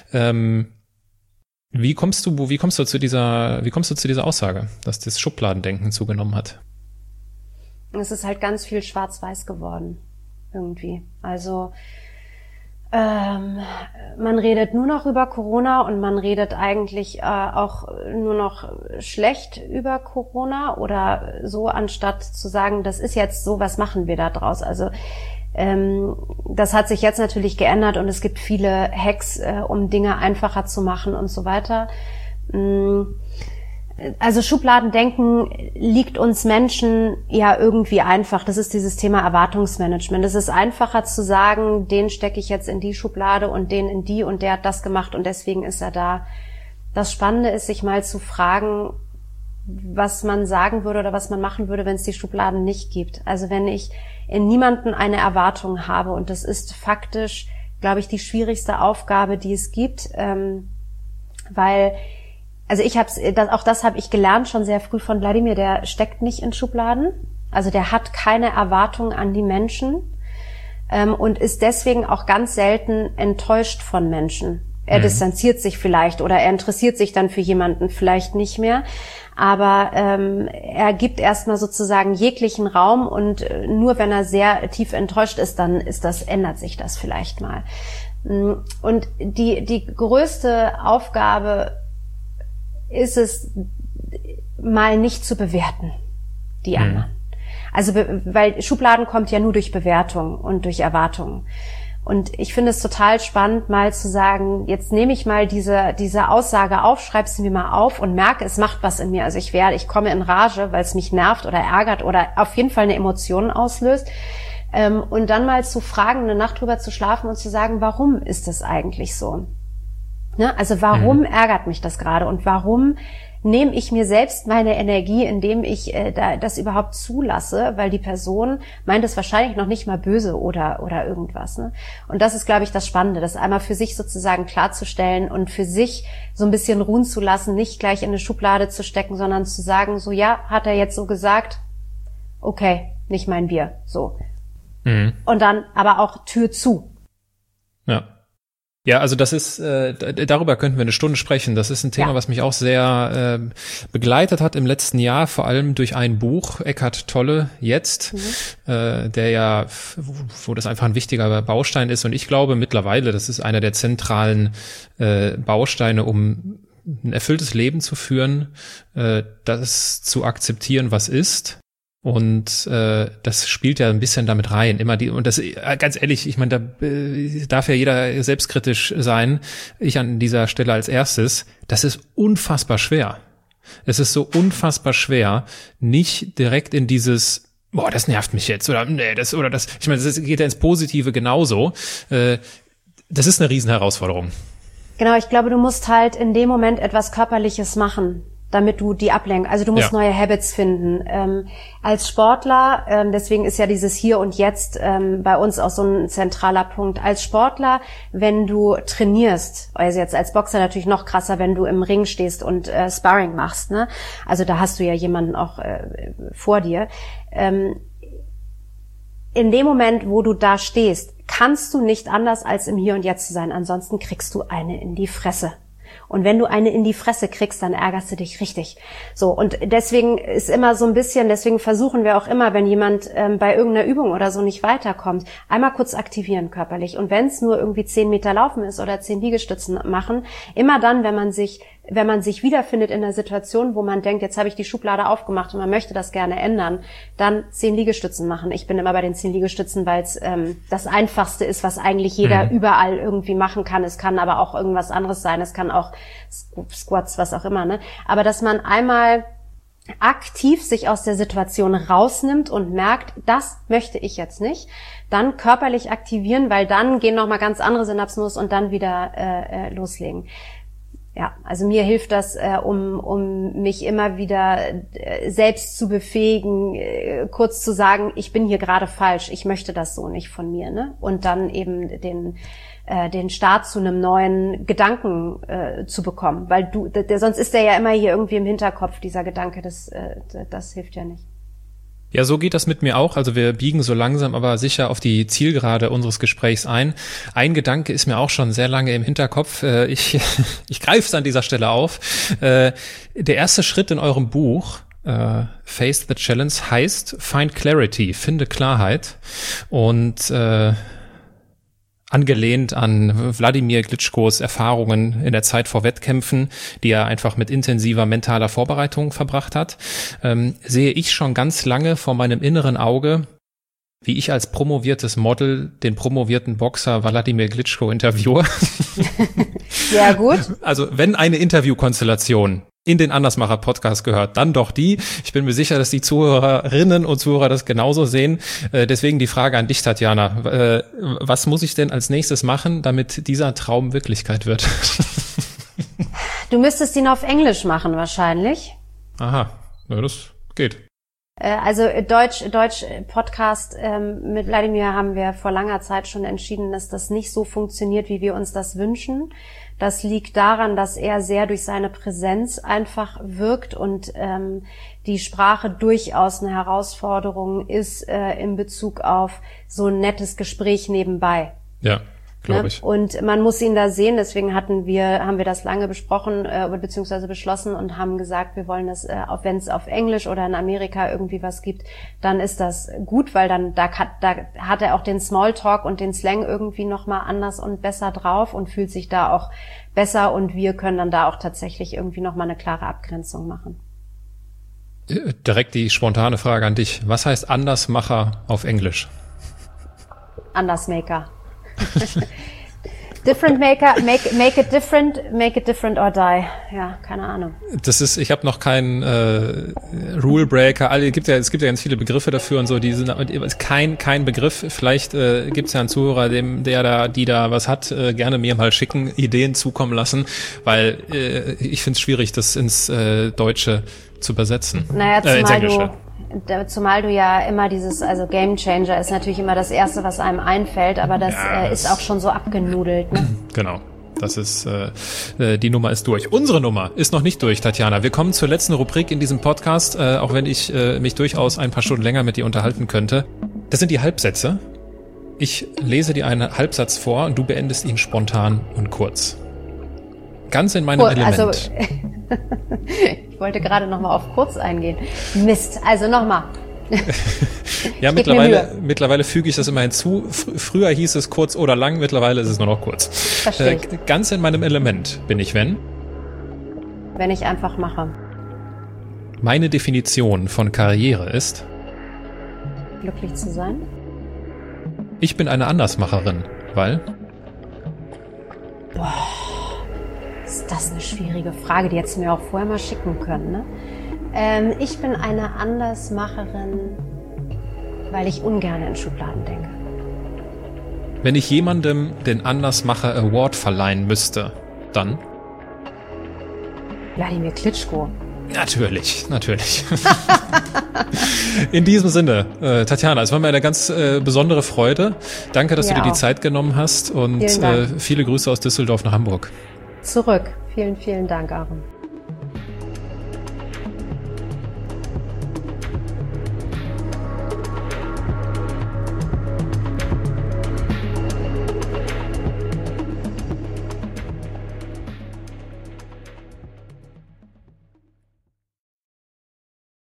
Wie kommst du zu dieser Aussage, dass das Schubladendenken zugenommen hat? Es ist halt ganz viel schwarz-weiß geworden, irgendwie. Also man redet nur noch über Corona und man redet eigentlich auch nur noch schlecht über Corona oder so, anstatt zu sagen, das ist jetzt so, was machen wir da draus? Also das hat sich jetzt natürlich geändert und es gibt viele Hacks, um Dinge einfacher zu machen und so weiter. Also Schubladendenken liegt uns Menschen ja irgendwie einfach. Das ist dieses Thema Erwartungsmanagement. Es ist einfacher zu sagen, den stecke ich jetzt in die Schublade und den in die und der hat das gemacht und deswegen ist er da. Das Spannende ist, sich mal zu fragen, was man sagen würde oder was man machen würde, wenn es die Schubladen nicht gibt. Also wenn ich in niemanden eine Erwartung habe und das ist faktisch, glaube ich, die schwierigste Aufgabe, die es gibt, weil also das habe ich gelernt schon sehr früh von Wladimir, der steckt nicht in Schubladen. Also der hat keine Erwartung an die Menschen und ist deswegen auch ganz selten enttäuscht von Menschen. Er distanziert sich vielleicht oder er interessiert sich dann für jemanden vielleicht nicht mehr. Aber er gibt erstmal sozusagen jeglichen Raum und nur wenn er sehr tief enttäuscht ist, dann ändert sich das vielleicht mal. Und die größte Aufgabe ist es, mal nicht zu bewerten, die anderen. Also, weil Schubladen kommt ja nur durch Bewertung und durch Erwartungen. Und ich finde es total spannend, mal zu sagen, jetzt nehme ich mal diese Aussage auf, schreibe sie mir mal auf und merke, es macht was in mir. Also ich komme in Rage, weil es mich nervt oder ärgert oder auf jeden Fall eine Emotion auslöst. Und dann mal zu fragen, eine Nacht drüber zu schlafen und zu sagen, warum ist das eigentlich so? Ne? Also warum ärgert mich das gerade und warum nehme ich mir selbst meine Energie, indem ich das überhaupt zulasse, weil die Person meint es wahrscheinlich noch nicht mal böse oder irgendwas. Ne? Und das ist, glaube ich, das Spannende, das einmal für sich sozusagen klarzustellen und für sich so ein bisschen ruhen zu lassen, nicht gleich in eine Schublade zu stecken, sondern zu sagen, so ja, hat er jetzt so gesagt, okay, nicht mein Bier, so. Und dann aber auch Tür zu. Ja. Ja, also das ist, darüber könnten wir eine Stunde sprechen. Das ist ein Thema, was mich auch sehr begleitet hat im letzten Jahr, vor allem durch ein Buch, Eckhart Tolle, jetzt, der ja, wo das einfach ein wichtiger Baustein ist. Und ich glaube mittlerweile, das ist einer der zentralen Bausteine, um ein erfülltes Leben zu führen, das zu akzeptieren, was ist. Und das spielt ja ein bisschen damit rein. Und das, ganz ehrlich, ich meine, da darf ja jeder selbstkritisch sein. Ich an dieser Stelle als erstes. Das ist unfassbar schwer. Es ist so unfassbar schwer, nicht direkt in dieses, boah, das nervt mich jetzt oder nee, das. Ich meine, das geht ja ins Positive genauso. Das ist eine Riesenherausforderung. Genau, ich glaube, du musst halt in dem Moment etwas Körperliches machen. damit du die Ablenkung, also du musst neue Habits finden. Als Sportler, deswegen ist ja dieses Hier und Jetzt bei uns auch so ein zentraler Punkt. Als Sportler, wenn du trainierst, also jetzt als Boxer natürlich noch krasser, wenn du im Ring stehst und Sparring machst, ne? Also da hast du ja jemanden auch vor dir. In dem Moment, wo du da stehst, kannst du nicht anders als im Hier und Jetzt zu sein. Ansonsten kriegst du eine in die Fresse. Und wenn du eine in die Fresse kriegst, dann ärgerst du dich richtig. So, und deswegen ist immer so ein bisschen, deswegen versuchen wir auch immer, wenn jemand bei irgendeiner Übung oder so nicht weiterkommt, einmal kurz aktivieren körperlich. Und wenn es nur irgendwie 10 Meter laufen ist oder 10 Liegestützen machen, immer dann, wenn man sich wiederfindet in der Situation, wo man denkt, jetzt habe ich die Schublade aufgemacht und man möchte das gerne ändern, dann 10 Liegestützen machen. Ich bin immer bei den 10 Liegestützen, weil es das Einfachste ist, was eigentlich jeder überall irgendwie machen kann. Es kann aber auch irgendwas anderes sein. Es kann auch Squats, was auch immer, ne? Aber dass man einmal aktiv sich aus der Situation rausnimmt und merkt, das möchte ich jetzt nicht, dann körperlich aktivieren, weil dann gehen nochmal ganz andere Synapsen los und dann wieder loslegen. Ja, also mir hilft das, um mich immer wieder selbst zu befähigen, kurz zu sagen, ich bin hier gerade falsch, ich möchte das so nicht von mir, ne? Und dann eben den Start zu einem neuen Gedanken zu bekommen, weil sonst ist der ja immer hier irgendwie im Hinterkopf, dieser Gedanke, das hilft ja nicht. Ja, so geht das mit mir auch. Also wir biegen so langsam aber sicher auf die Zielgerade unseres Gesprächs ein. Ein Gedanke ist mir auch schon sehr lange im Hinterkopf. Ich greife es an dieser Stelle auf. Der erste Schritt in eurem Buch, Face the Challenge, heißt Find Clarity, finde Klarheit. Und angelehnt an Wladimir Klitschkos Erfahrungen in der Zeit vor Wettkämpfen, die er einfach mit intensiver mentaler Vorbereitung verbracht hat, sehe ich schon ganz lange vor meinem inneren Auge, wie ich als promoviertes Model den promovierten Boxer Wladimir Klitschko interviewe. Ja, gut. Also wenn eine Interviewkonstellation in den Andersmacher-Podcast gehört, dann doch die. Ich bin mir sicher, dass die Zuhörerinnen und Zuhörer das genauso sehen. Deswegen die Frage an dich, Tatjana. Was muss ich denn als nächstes machen, damit dieser Traum Wirklichkeit wird? Du müsstest ihn auf Englisch machen wahrscheinlich. Aha, ja, das geht. Also Deutsch Podcast mit Wladimir haben wir vor langer Zeit schon entschieden, dass das nicht so funktioniert, wie wir uns das wünschen. Das liegt daran, dass er sehr durch seine Präsenz einfach wirkt und die Sprache durchaus eine Herausforderung ist in Bezug auf so ein nettes Gespräch nebenbei. Ja, glaube ich. Und man muss ihn da sehen, deswegen haben wir das lange besprochen beziehungsweise beschlossen und haben gesagt, wir wollen das, wenn es auf Englisch oder in Amerika irgendwie was gibt, dann ist das gut, weil dann da hat er auch den Smalltalk und den Slang irgendwie nochmal anders und besser drauf und fühlt sich da auch besser und wir können dann da auch tatsächlich irgendwie nochmal eine klare Abgrenzung machen. Direkt die spontane Frage an dich. Was heißt Andersmacher auf Englisch? Andersmaker. Different maker, make it different or die. Ja, keine Ahnung. Ich habe noch keinen Rule Breaker. Es gibt ja ganz viele Begriffe dafür und so. Die sind kein Begriff. Vielleicht gibt's ja einen Zuhörer, die da was hat, gerne mir mal schicken, Ideen zukommen lassen, weil ich finde es schwierig, das ins Deutsche zu übersetzen. Naja, zumal du ja immer also Game Changer ist natürlich immer das Erste, was einem einfällt, aber das ist auch schon so abgenudelt, ne? Genau. Das ist, die Nummer ist durch. Unsere Nummer ist noch nicht durch, Tatjana. Wir kommen zur letzten Rubrik in diesem Podcast, auch wenn ich mich durchaus ein paar Stunden länger mit dir unterhalten könnte. Das sind die Halbsätze. Ich lese dir einen Halbsatz vor und du beendest ihn spontan und kurz. Ganz in meinem Element. Also, ich wollte gerade nochmal auf kurz eingehen. Mist, also nochmal. Ja, mittlerweile füge ich das immer hinzu. Früher hieß es kurz oder lang, mittlerweile ist es nur noch kurz. Verstehe ich. Ganz in meinem Element bin ich, wenn ich einfach mache. Meine Definition von Karriere ist glücklich zu sein. Ich bin eine Andersmacherin, weil ist das eine schwierige Frage, die hättest du mir auch vorher mal schicken können, ne? Ich bin eine Andersmacherin, weil ich ungern in Schubladen denke. Wenn ich jemandem den Andersmacher Award verleihen müsste, dann? Wladimir Klitschko. Natürlich. In diesem Sinne, Tatjana, es war mir eine ganz besondere Freude. Danke, dass du dir die Zeit genommen hast und viele Grüße aus Düsseldorf nach Hamburg. Zurück. Vielen, vielen Dank, Aaron.